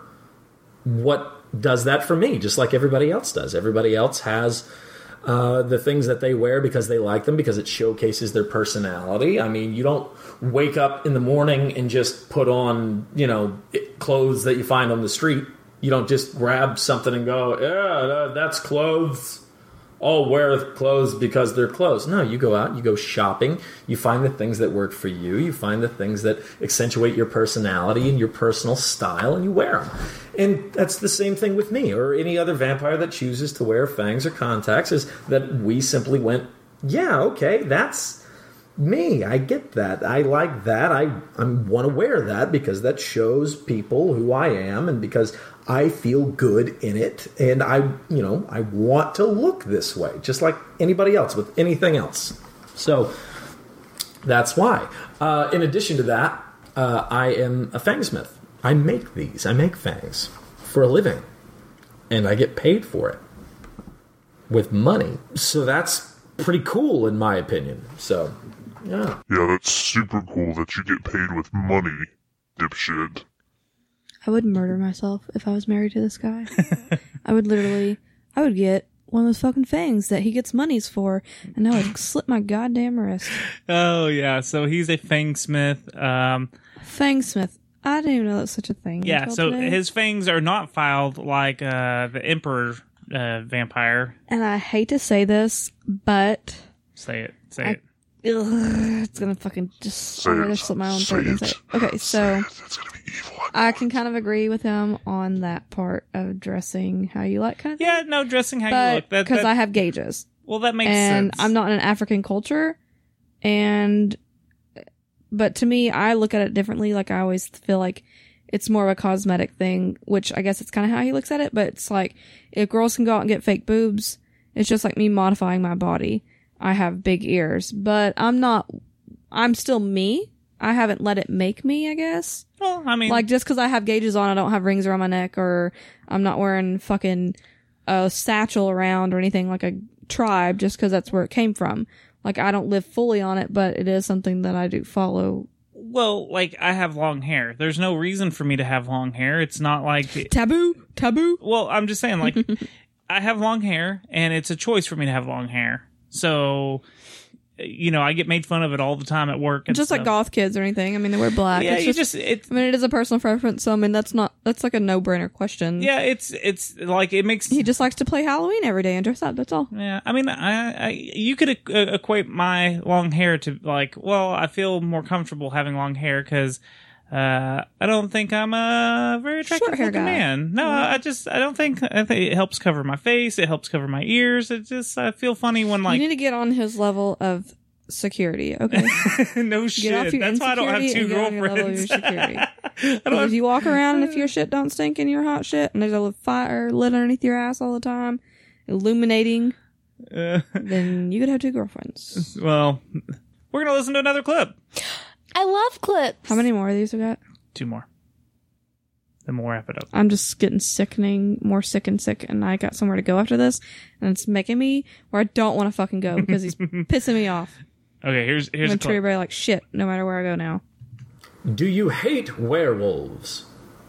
what does that for me, just like everybody else does. Everybody else has uh, the things that they wear because they like them, because it showcases their personality. I mean, you don't wake up in the morning and just put on, you know, clothes that you find on the street. You don't just grab something and go, yeah, that's clothes. all wear clothes because they're clothes. No, you go out, you go shopping, you find the things that work for you, you find the things that accentuate your personality and your personal style, and you wear them. And that's the same thing with me, or any other vampire that chooses to wear fangs or contacts, is that we simply went, yeah, okay, that's me. I get that. I like that. I, I want to wear that because that shows people who I am, and because I feel good in it, and I, you know, I want to look this way, just like anybody else with anything else. So that's why. Uh, in addition to that, uh, I am a fangsmith. I make these. I make fangs for a living, and I get paid for it with money. So that's pretty cool, in my opinion. So, yeah. Yeah, that's super cool that you get paid with money, dipshit. I would murder myself if I was married to this guy. I would literally, I would get one of those fucking fangs that he gets monies for, and I would slit my goddamn wrist. Oh, yeah. So he's a fangsmith. Um, fangsmith. I didn't even know that was such a thing. Yeah, so today. his fangs are not filed like uh, the Emperor uh, vampire. And I hate to say this, but... Say it. Say I, it. Ugh, it's gonna fucking just... I'm gonna slip my own throat and say it. Okay, so... I can kind of agree with him on that part of dressing how you like kind of thing. Yeah, no, dressing how but, you look. Because that, I have gauges. Well, that makes and sense. And I'm not in an African culture. And... But to me, I look at it differently. Like, I always feel like it's more of a cosmetic thing, which I guess it's kind of how he looks at it. But it's like, if girls can go out and get fake boobs, it's just like me modifying my body. I have big ears, but I'm not, I'm still me. I haven't let it make me, I guess. Well, I mean, like, just because I have gauges on, I don't have rings around my neck, or I'm not wearing fucking a satchel around or anything like a tribe, just because that's where it came from. Like, I don't live fully on it, but it is something that I do follow. Well, like, I have long hair. There's no reason for me to have long hair. It's not like... Taboo? Taboo? Well, I'm just saying, like, I have long hair, and it's a choice for me to have long hair. So, you know, I get made fun of it all the time at work. And just stuff. like goth kids or anything. I mean, they wear black. Yeah, it's you just, just it's, I mean, it is a personal preference, so I mean, that's not, that's like a no-brainer question. Yeah, it's, it's like, it makes... He just likes to play Halloween every day and dress up, that's all. Yeah, I mean, I, I you could uh, equate my long hair to, like, well, I feel more comfortable having long hair because uh, I don't think I'm a very attractive hair looking guy. man. No, Yeah. I just, I don't think, I think it helps cover my face, it helps cover my ears, it just, I feel funny when, like... You need to get on his level of security, okay? No shit. Get off your That's why I don't have insecurity two and get on your level of your girlfriends. security. If you walk around and if your shit don't stink and you're hot shit and there's a fire lit underneath your ass all the time, illuminating, Uh, then you could have two girlfriends. Well, we're going to listen to another clip. I love clips. How many more of these we got? Two more. Then we'll wrap it up. I'm just getting sickening, more sick and sick, and I got somewhere to go after this, and it's making me where I don't want to fucking go because he's pissing me off. Okay, here's here's I'm a gonna treat everybody like shit no matter where I go now. Do you hate werewolves?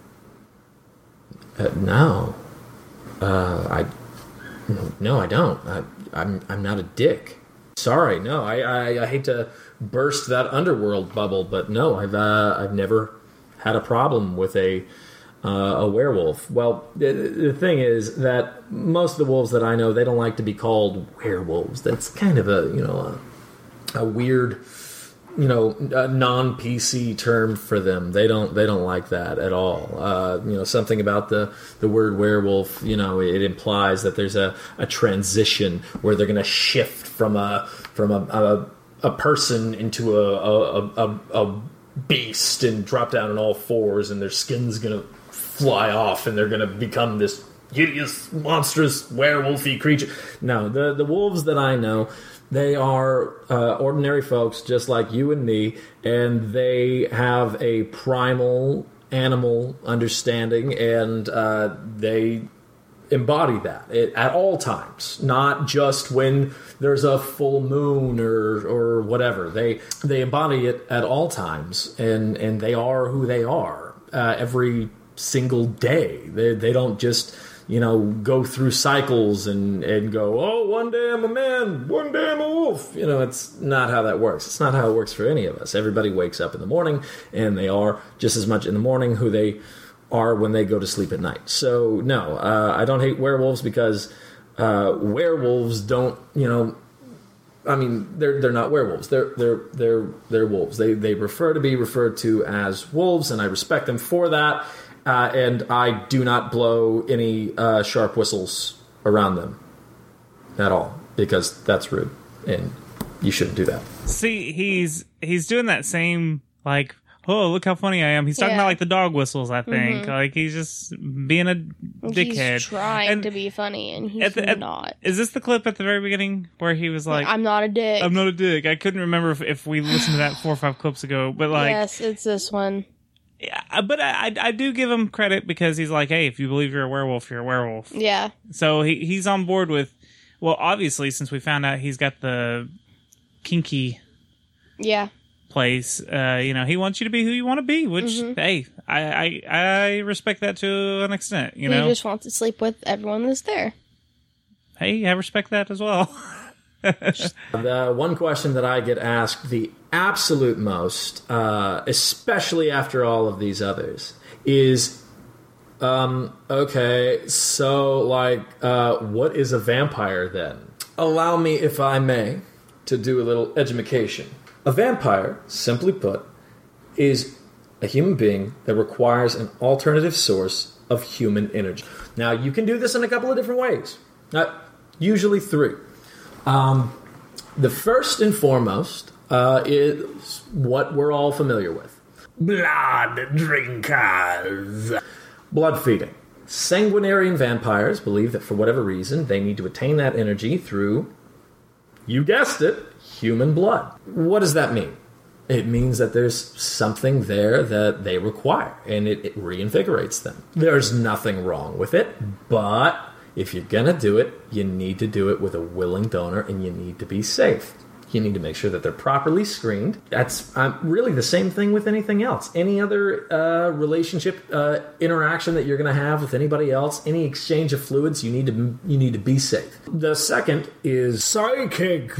Uh, no. Uh, I... No, I don't. I, I'm I'm not a dick. Sorry, no. I, I, I hate to burst that underworld bubble, but no, I've uh, I've never had a problem with a uh, a werewolf. Well, the, the thing is that most of the wolves that I know, they don't like to be called werewolves. That's kind of a you know a, a weird you know a non-P C term for them. They don't they don't like that at all. Uh, you know something about the the word werewolf. You know it implies that there's a, a transition where they're going to shift from a from a a, a person into a a, a a beast and drop down on all fours, and their skin's going to fly off, and they're going to become this hideous, monstrous, werewolfy creature. No, the the wolves that I know, they are uh, ordinary folks just like you and me, and they have a primal animal understanding, and uh, they embody that it, at all times, not just when there's a full moon or or whatever. They they embody it at all times, and, and they are who they are uh, every single day. They they don't just you know, go through cycles and, and go, oh, one day I'm a man, one day I'm a wolf. You know, it's not how that works. It's not how it works for any of us. Everybody wakes up in the morning, and they are just as much in the morning who they are when they go to sleep at night. So, no, uh, I don't hate werewolves because uh, werewolves don't, you know, I mean, they're they're not werewolves. They're they're they're they're wolves. They they prefer to be referred to as wolves, and I respect them for that. Uh, and I do not blow any uh, sharp whistles around them at all, because that's rude, and you shouldn't do that. See, he's he's doing that same, like, oh, look how funny I am. He's talking Yeah. about, like, the dog whistles, I think. Mhm. Like, he's just being a dickhead. He's trying And to be funny, and he's at the- at- not. Is this the clip at the very beginning where he was like, I'm not a dick. I'm not a dick. I couldn't remember if, if we listened to that four or five clips ago, but like, yes, it's this one. yeah, but I, I I do give him credit because he's like, hey, if you believe you're a werewolf, you're a werewolf. Yeah. So he he's on board with, well, obviously, since we found out he's got the kinky Yeah. place, uh, you know, he wants you to be who you want to be, which, Mhm. hey, I, I I respect that to an extent, you he know. just wants to sleep with everyone that's there. Hey, I respect that as well. The one question that I get asked the absolute most, uh, especially after all of these others, is, um, okay, so, like, uh, what is a vampire then? Allow me, if I may, to do a little edumacation. A vampire, simply put, is a human being that requires an alternative source of human energy. Now, you can do this in a couple of different ways. Uh, usually three. Um, the first and foremost uh, is what we're all familiar with. Blood drinkers. Blood feeding. Sanguinarian vampires believe that for whatever reason, they need to attain that energy through, you guessed it, human blood. What does that mean? It means that there's something there that they require, and it, it reinvigorates them. There's nothing wrong with it, but if you're going to do it, you need to do it with a willing donor, and you need to be safe. You need to make sure that they're properly screened. That's um, really the same thing with anything else. Any other uh, relationship uh, interaction that you're going to have with anybody else, any exchange of fluids, you need to you need to be safe. The second is psychic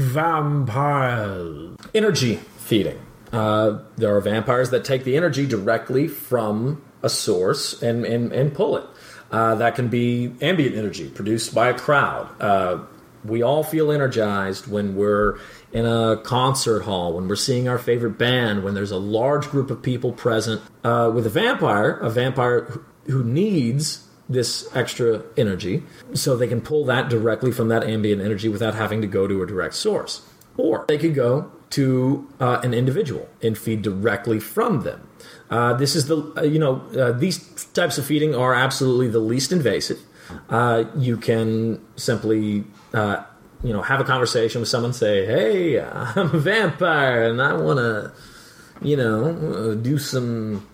vampires. Energy feeding. Uh, there are vampires that take the energy directly from a source and, and, and pull it. Uh, that can be ambient energy produced by a crowd. Uh, we all feel energized when we're in a concert hall, when we're seeing our favorite band, when there's a large group of people present. Uh, with a vampire, a vampire who, who needs this extra energy, so they can pull that directly from that ambient energy without having to go to a direct source. Or they could go to uh, an individual and feed directly from them. Uh, this is the, uh, you know, uh, these types of feeding are absolutely the least invasive. Uh, you can simply, uh, you know, have a conversation with someone, say, hey, I'm a vampire and I want to, you know, uh, do some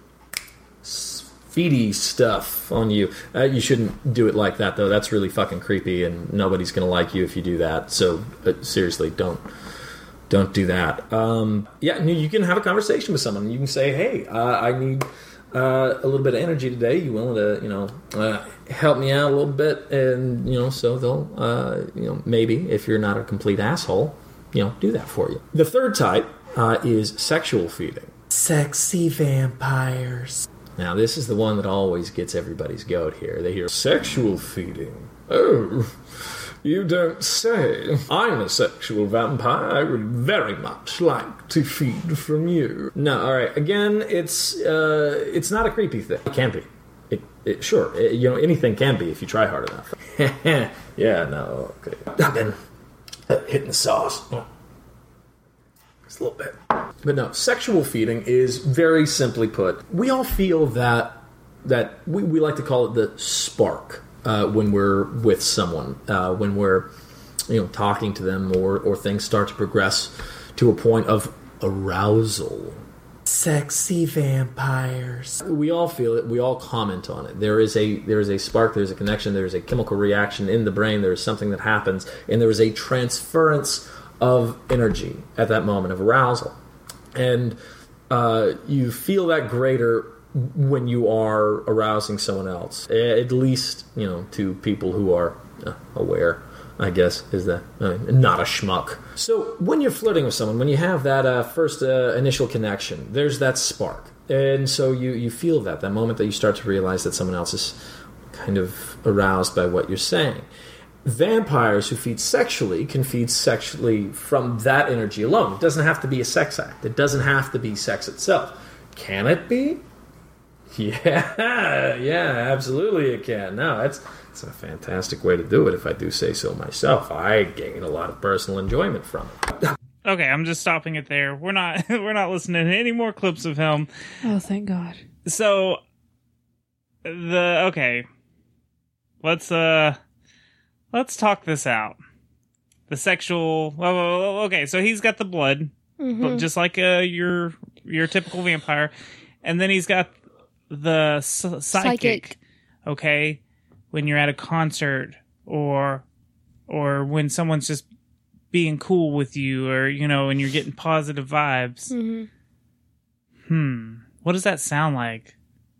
feedy stuff on you. Uh, you shouldn't do it like that, though. That's really fucking creepy, and nobody's going to like you if you do that. So, uh, seriously, don't. Don't do that. Um, yeah, you can have a conversation with someone. You can say, hey, uh, I need uh, a little bit of energy today. You willing to, you know, uh, help me out a little bit? And, you know, so they'll, uh, you know, maybe if you're not a complete asshole, you know, do that for you. The third type uh, is sexual feeding. Sexy vampires. Now, this is the one that always gets everybody's goat here. They hear sexual feeding. Oh, you don't say. I'm a sexual vampire. I would very much like to feed from you. No, all right. Again, it's uh, it's not a creepy thing. It can be. It, it sure. It, you know, anything can be if you try hard enough. Yeah. No. Okay. I've been uh, hitting the sauce. Oh. Just a little bit. But no, sexual feeding is very simply put. We all feel that that we, we like to call it the spark. Uh, when we're with someone, uh, when we're, you know, talking to them, or, or things start to progress to a point of arousal. Sexy vampires. We all feel it. We all comment on it. There is a there is a spark. There's a connection. There's a chemical reaction in the brain. There is something that happens, and there is a transference of energy at that moment of arousal, and uh, you feel that greater when you are arousing someone else, at least, you know, to people who are uh, aware, I guess, is that uh, not a schmuck. So when you're flirting with someone, when you have that uh, first uh, initial connection, there's that spark. And so you, you feel that, that moment that you start to realize that someone else is kind of aroused by what you're saying. vampires who feed sexually can feed sexually from that energy alone. It doesn't have to be a sex act. It doesn't have to be sex itself. Can it be? Yeah, yeah, absolutely it can. No, that's, that's a fantastic way to do it if I do say so myself. I gain a lot of personal enjoyment from it. Okay, I'm just stopping it there. We're not we're not listening to any more clips of him. Oh, thank God. So the okay. Let's uh let's talk this out. The sexual well, well, okay, so he's got the blood, Mhm. but just like uh your your typical vampire, and then he's got the s- psychic, Psychic. okay, when you're at a concert or or when someone's just being cool with you, or you know, and you're getting positive vibes. hmm Hmm. What does that sound like?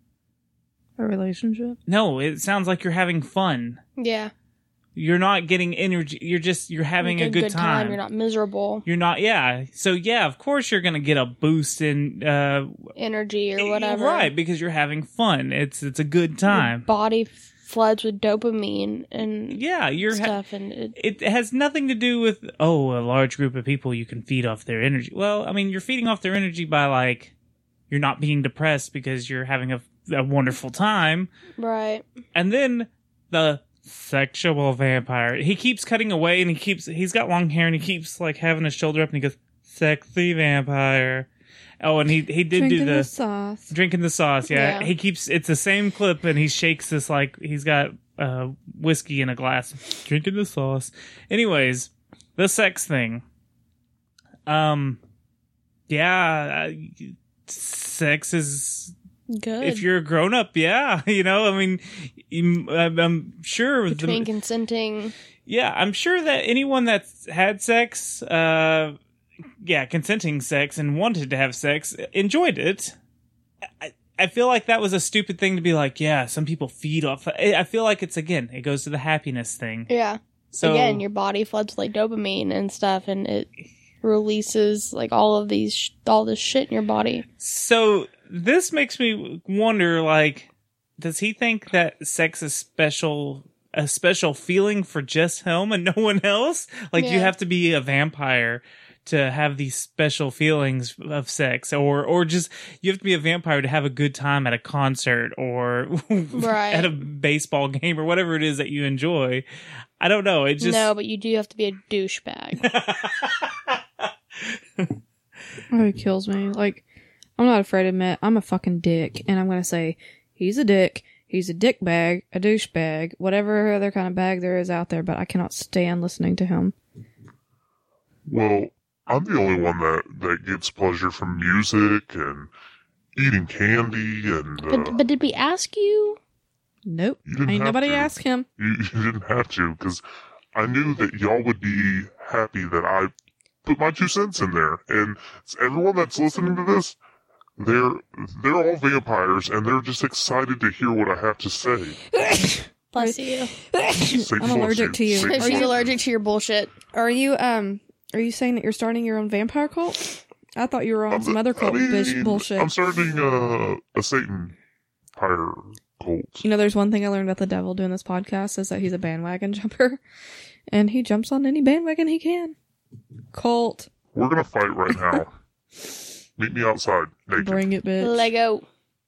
A relationship? No, it sounds like you're having fun. Yeah. You're not getting energy. You're just you're having You a get good, time. You're not miserable. You're not. Yeah. So yeah, of course you're gonna get a boost in uh, Energy or whatever. right, because you're having fun. It's it's a good time. Your body floods with dopamine and Yeah, you're ha- stuff, and it, It has nothing to do with oh, a large group of people you can feed off their energy. Well, I mean, you're feeding off their energy by like you're not being depressed because you're having a, a wonderful time. right. And then the sexual vampire. He keeps cutting away, and he keeps he's got long hair, and he keeps like having his shoulder up, and he goes, "Sexy vampire." Oh, and he he did Drinking do the, the sauce. drinking the sauce. Yeah. Yeah. He keeps it's the same clip, and he shakes this like he's got uh, whiskey in a glass, drinking the sauce. Anyways, the sex thing. Um, yeah, uh, sex is. Good. If you're a grown up, yeah, you know, I mean, you- I'm I'm sure. Between the, consenting. yeah, I'm sure that anyone that's had sex, uh, yeah, consenting sex and wanted to have sex, enjoyed it. I, I feel like that was a stupid thing to be like, yeah, some people feed off. I I feel like it's, again, it goes to the happiness thing. Yeah. So, Again, your body floods like dopamine and stuff, and it releases like all of these, sh- all this shit in your body. so this makes me wonder, like, does he think that sex is special, a special feeling for just him and no one else? Like, you Yeah. have to be a vampire to have these special feelings of sex, or or just you have to be a vampire to have a good time at a concert or Right. at a baseball game or whatever it is that you enjoy. I don't know. It just No, but you do have to be a douchebag. Oh, it kills me. Like, I'm not afraid to admit I'm a fucking dick, and I'm gonna say he's a dick, he's a dick bag, a douche bag, whatever other kind of bag there is out there. But I cannot stand listening to him. Well, I'm the only one that, that gets pleasure from music and eating candy and. Uh, but, but did we ask you? Nope. You didn't Ain't have nobody to. asked him. You, you didn't have to, because I knew that y'all would be happy that I put my two cents in there. And everyone that's listening to this, they're they're all vampires, and they're just excited to hear what I have to say. Bless you. Say I'm bless allergic to you. Say Are She's you- allergic to your bullshit. Are you um? Are you saying that you're starting your own vampire cult? I thought you were on some other cult I mean, bish bullshit. I'm starting uh, a Satan pyre cult. You know, there's one thing I learned about the devil doing this podcast is that he's a bandwagon jumper, and he jumps on any bandwagon he can. Cult. We're gonna fight right now. Meet me outside, naked. Bring it, bitch. Lego.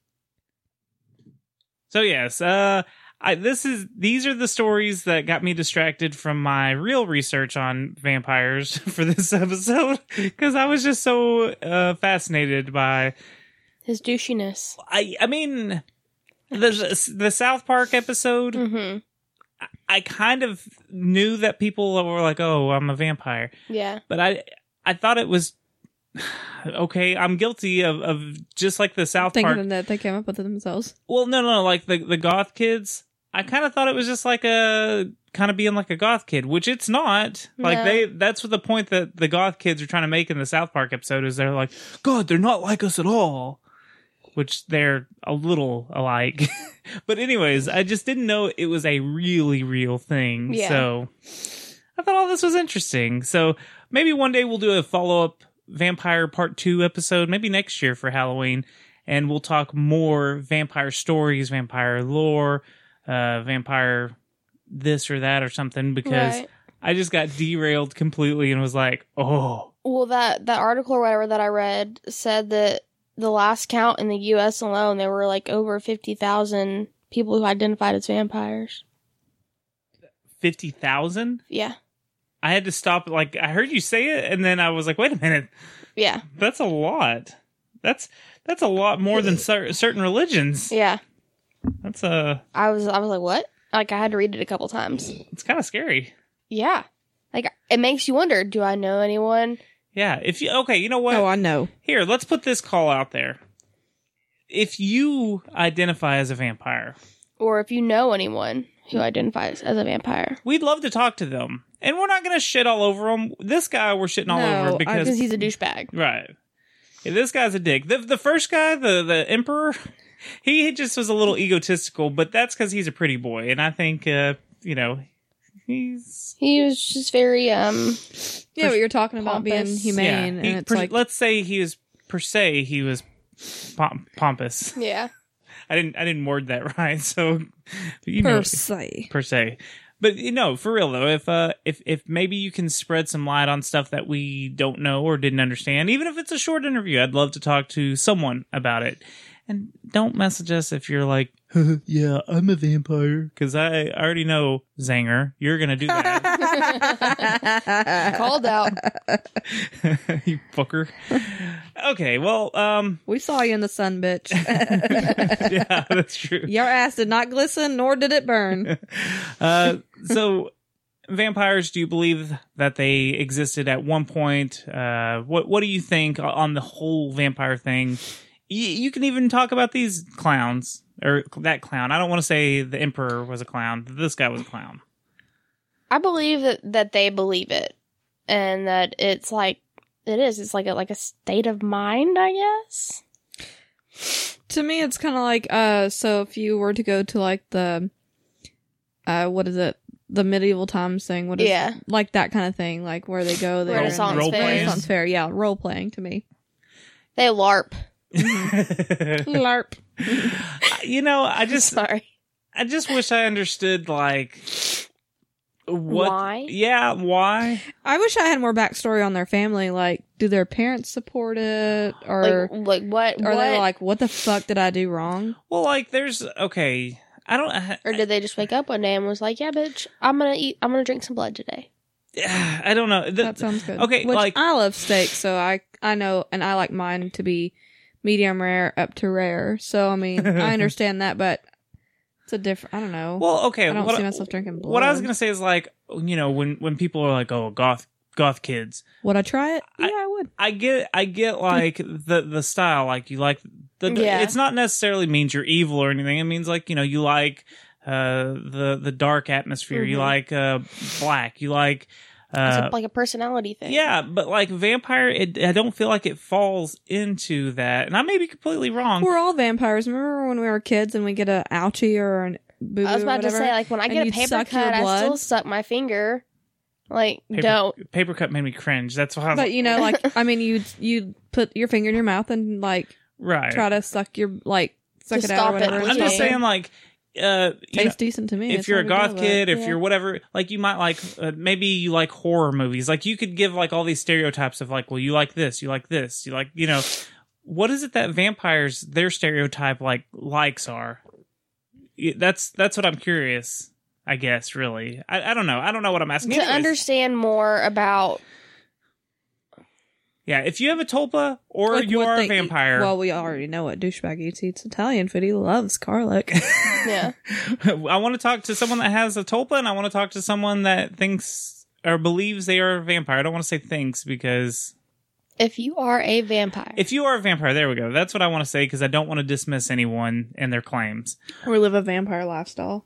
So yes, uh, I, this is these are the stories that got me distracted from my real research on vampires for this episode, because I was just so uh, fascinated by His douchiness. I I mean the the South Park episode. Mm-hmm. I, I kind of knew that people were like, "Oh, I'm a vampire," Yeah. but I I thought it was okay. I'm guilty of, of just like the South Park. Thinking that they came up with it themselves. Well, no, no, like the the goth kids. I kind of thought it was just like a kind of being like a goth kid, which it's not. Like No. they, that's what the point that the goth kids are trying to make in the South Park episode is they're like, God, they're not like us at all, which they're a little alike. But anyways, I just didn't know it was a really real thing. Yeah. So I thought all this was interesting. So maybe one day we'll do a follow up vampire part two episode, maybe next year for Halloween. And we'll talk more vampire stories, vampire lore, uh, vampire this or that or something because Right. I just got derailed completely and was like, oh, Well, that, that article or whatever that I read said that the last count in the U S alone, there were like over fifty thousand people who identified as vampires. fifty thousand? Yeah. I had to stop. Like, I heard you say it, and then I was like, wait a minute. Yeah. That's a lot. That's that's a lot more than cer- certain religions. Yeah. That's a. I was I was like, what? Like, I had to read it a couple times. It's kind of scary. Yeah. Like, it makes you wonder, do I know anyone? Yeah. If you okay, you know what? Oh, I know. Here, let's put this call out there. If you identify as a vampire, Or if you know anyone who identifies as a vampire. we'd love to talk to them. And we're not going to shit all over him. This guy we're shitting all No, over because because he's a douchebag. Right. Yeah, this guy's a dick. The the first guy, the the emperor, he just was a little egotistical, but that's because he's a pretty boy, and I think uh, you know he's He was just very, um... Yeah, but you're talking about being pompous. humane, yeah, and he- it's per- like let's say he was per se he was pom- pompous. Yeah. I didn't I didn't word that right, so you know per se. per se. But you know, for real though, if uh, if if maybe you can spread some light on stuff that we don't know or didn't understand, even if it's a short interview, I'd love to talk to someone about it. And don't message us if you're like, yeah, I'm a vampire, because I already know, Zanger, you're gonna do that. Called out. You fucker. Okay, well, um, we saw you in the sun, bitch. yeah, that's true. Your ass did not glisten, nor did it burn. Uh, so, vampires, do you believe that they existed at one point? Uh, what What do you think on the whole vampire thing? You, you can even talk about these clowns, or that clown. I don't want to say the emperor was a clown. This guy was a clown. I believe that, that they believe it. And that it's like, it is. It's like a, like a state of mind, I guess. To me, it's kind of like, uh, so if you were to go to like the, uh, what is it? The medieval times thing. What is Yeah. like that kind of thing, like where they go there. Renaissance and, fair. Renaissance fair. Yeah. Role playing to me. They LARP. LARP. You know, I just sorry. I just wish I understood like what. Why? Yeah, why? I wish I had more backstory on their family. Like, do their parents support it, or Like, like what? are they what- like, what the fuck did I do wrong? Well, like, there's okay. I don't. I, Or did they just wake up one day and was like, yeah, bitch, I'm gonna eat, I'm gonna drink some blood today. I don't know. The- That sounds good. Okay, Which like I love steak, so I I know, and I like mine to be medium rare up to rare. So I mean, I understand that, but it's a different. I don't know. Well, okay. I don't what, see myself drinking blood. What I was gonna say is like, you know, when when people are like, oh, goth goth kids. Would I try it? Yeah, I, would. I get I get like the the style, like you like the, the Yeah. it's not necessarily means you're evil or anything. It means like, you know, you like uh the the dark atmosphere. You Mhm. like uh black. You like It's uh a, like a personality thing. yeah, but like vampire, it, I don't feel like it falls into that, and I may be completely wrong. We're all vampires. Remember when we were kids and we get a ouchie or an boo? I was about to say, like, when I and get a you'd paper suck your cut, I blood? still suck my finger. Like, Paper, don't. paper cut made me cringe. That's why I was But like, you know, like I mean, you'd you'd put your finger in your mouth and like right. try to suck your like suck To it out stop or it whatever. bleeding. I'm just saying, like, uh, you Tastes know, decent to me. if It's you're a not big goth deal, kid, but- if Yeah. you're whatever, like you might like, uh, maybe you like horror movies. Like you could give like all these stereotypes of like, well, you like this, you like this, you like, you know, what is it that vampires, their stereotype like likes are? Y- That's that's what I'm curious. I guess really, I, I don't know. I don't know what I'm asking. To Anyways, understand more about. yeah, if you have a tulpa or Like you what are they a vampire, Eat. Well, we already know what douchebag eats. He eats Italian food. He loves garlic. Yeah. I want to talk to someone that has a tulpa, and I want to talk to someone that thinks or believes they are a vampire. I don't want to say thinks because If you are a vampire. if you are a vampire, there we go. That's what I want to say because I don't want to dismiss anyone and their claims. or live a vampire lifestyle.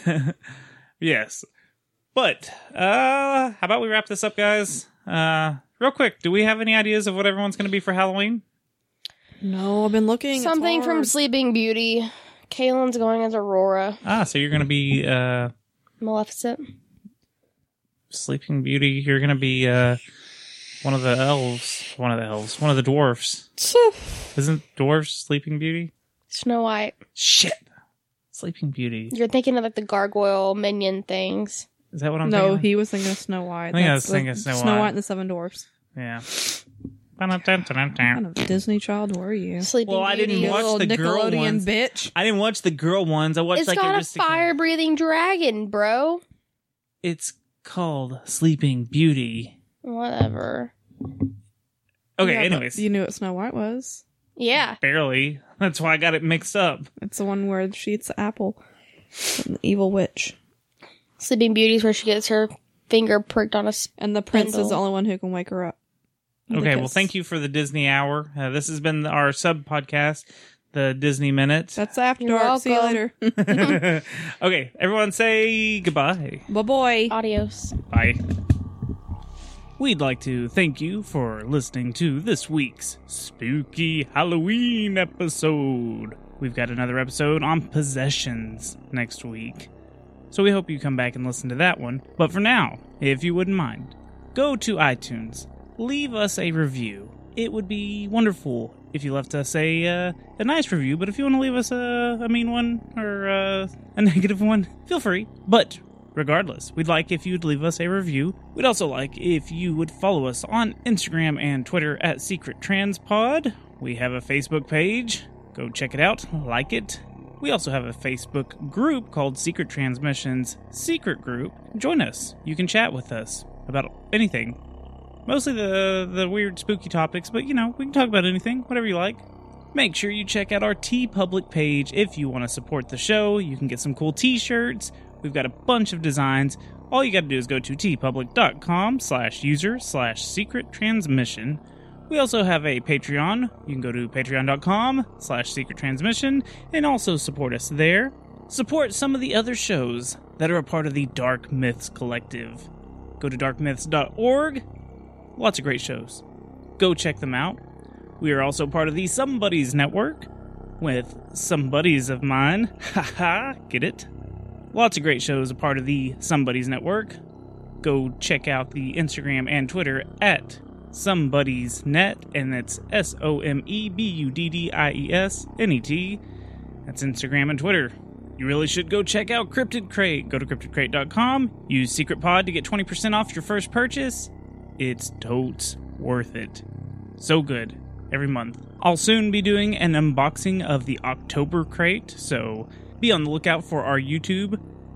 Yes. But uh how about we wrap this up, guys? Uh real quick, do we have any ideas of what everyone's going to be for Halloween? No, I've been looking. It's Something from hard. Sleeping Beauty. Kaylin's going as Aurora. Ah, so you're going to be uh Maleficent. Sleeping Beauty. You're going to be uh one of the elves, one of the elves, one of the dwarfs. Isn't dwarves Sleeping Beauty? Snow White. Shit. Sleeping Beauty. You're thinking of like the gargoyle minion things. Is that what I'm no, thinking? No, he was thinking of Snow White. I think I was That's thinking the- of Snow Snow White. White and the Seven Dwarfs. Yeah. What kind of Disney child were you? Sleeping Well, I didn't Beauty. watch the girl Nickelodeon ones. bitch. I didn't watch the girl ones. I watched It's like got a Aristocrat. fire-breathing dragon, bro. It's called Sleeping Beauty. Whatever. Okay, Yeah, but anyways. You knew what Snow White was. Yeah. Barely. That's why I got it mixed up. It's the one where she eats the apple. And the evil witch. Sleeping Beauty is where she gets her finger pricked on a spindle. And the prince is the only one who can wake her up. Okay, well, thank you for the Disney Hour. Uh, this has been our sub podcast, the Disney Minute. That's After You're Dark. See you welcome. later. Okay, everyone say goodbye. Bye-bye. Adios. Bye. We'd like to thank you for listening to this week's Spooky Halloween episode. We've got another episode on possessions next week. So we hope you come back and listen to that one. But for now, if you wouldn't mind, go to iTunes. Leave us a review. It would be wonderful if you left us a uh, a nice review, but if you want to leave us a, a mean one or uh, a negative one, feel free. But regardless, we'd like if you'd leave us a review. We'd also like if you would follow us on Instagram and Twitter at Secret Transpod. We have a Facebook page. Go check it out. Like it. We also have a Facebook group called Secret Transmissions Secret Group. Join us. You can chat with us about anything. Mostly the the weird spooky topics, but you know, we can talk about anything, whatever you like. Make sure you check out our TeePublic page if you want to support the show. You can get some cool t-shirts. We've got a bunch of designs. All you got to do is go to teepublic.com slash user slash secret transmission. We also have a Patreon. You can go to patreon.com slash secret transmission and also support us there. Support some of the other shows that are a part of the Dark Myths Collective. Go to dark myths dot org. Lots of great shows. Go check them out. We are also part of the Somebodies Network with some buddies of mine. Haha, get it? Lots of great shows a part of the Somebodies Network. Go check out the Instagram and Twitter at SomebodiesNet, and it's S O M E B U D D I E S N E T. That's Instagram and Twitter. You really should go check out Cryptid Crate. Go to cryptid crate dot com. Use SecretPod to get twenty percent off your first purchase. It's totes worth it. So good. Every month. I'll soon be doing an unboxing of the October Crate, so be on the lookout for our YouTube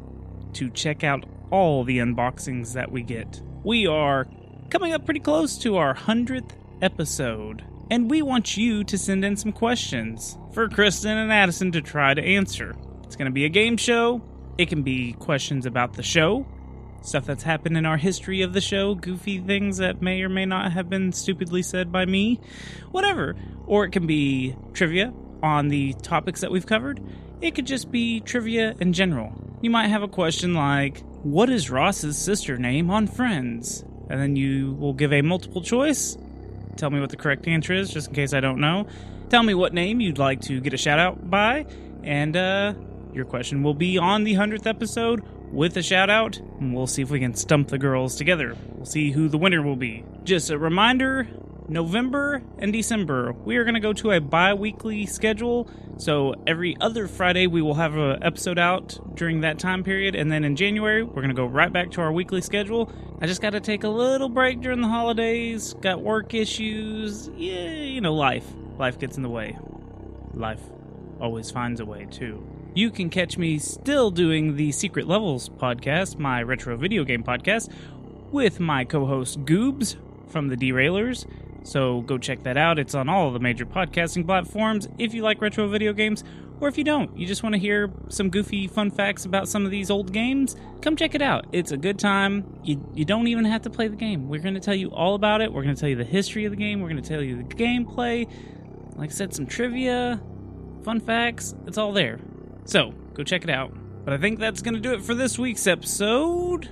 to check out all the unboxings that we get. We are coming up pretty close to our hundredth episode, and we want you to send in some questions for Kristen and Addison to try to answer. It's going to be a game show. It can be questions about the show, stuff that's happened in our history of the show, goofy things that may or may not have been stupidly said by me, whatever. Or it can be trivia on the topics that we've covered. It could just be trivia in general. You might have a question like, what is Ross's sister name on Friends? And then you will give a multiple choice. Tell me what the correct answer is, just in case I don't know. Tell me what name you'd like to get a shout out by, and uh, your question will be on the hundredth episode with a shout out, and we'll see if we can stump the girls together. We'll see who the winner will be. Just a reminder, November and December, we are going to go to a bi-weekly schedule, so every other Friday we will have an episode out during that time period, and then in January we're going to go right back to our weekly schedule. I just got to take a little break during the holidays, got work issues, yeah, you know, life. Life gets in the way. Life always finds a way, too. You can catch me still doing the Secret Levels podcast, my retro video game podcast, with my co-host Goobs from the Derailers. So go check that out. It's on all of the major podcasting platforms if you like retro video games, or if you don't, you just want to hear some goofy fun facts about some of these old games, come check it out. It's a good time. You, you don't even have to play the game. We're going to tell you all about it. We're going to tell you the history of the game. We're going to tell you the gameplay. Like I said, some trivia, fun facts. It's all there. So, go check it out. But I think that's going to do it for this week's episode.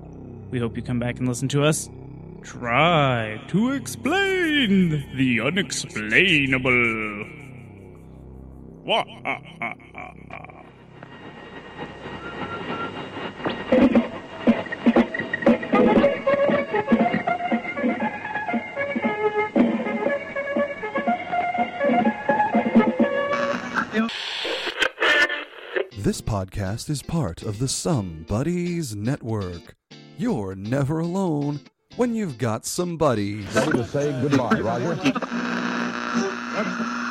We hope you come back and listen to us try to explain the unexplainable. Wah, ah, ah, ah, ah. This podcast is part of the Some Buddies Network. You're never alone when you've got some buddies. Ready to say goodbye, Roger.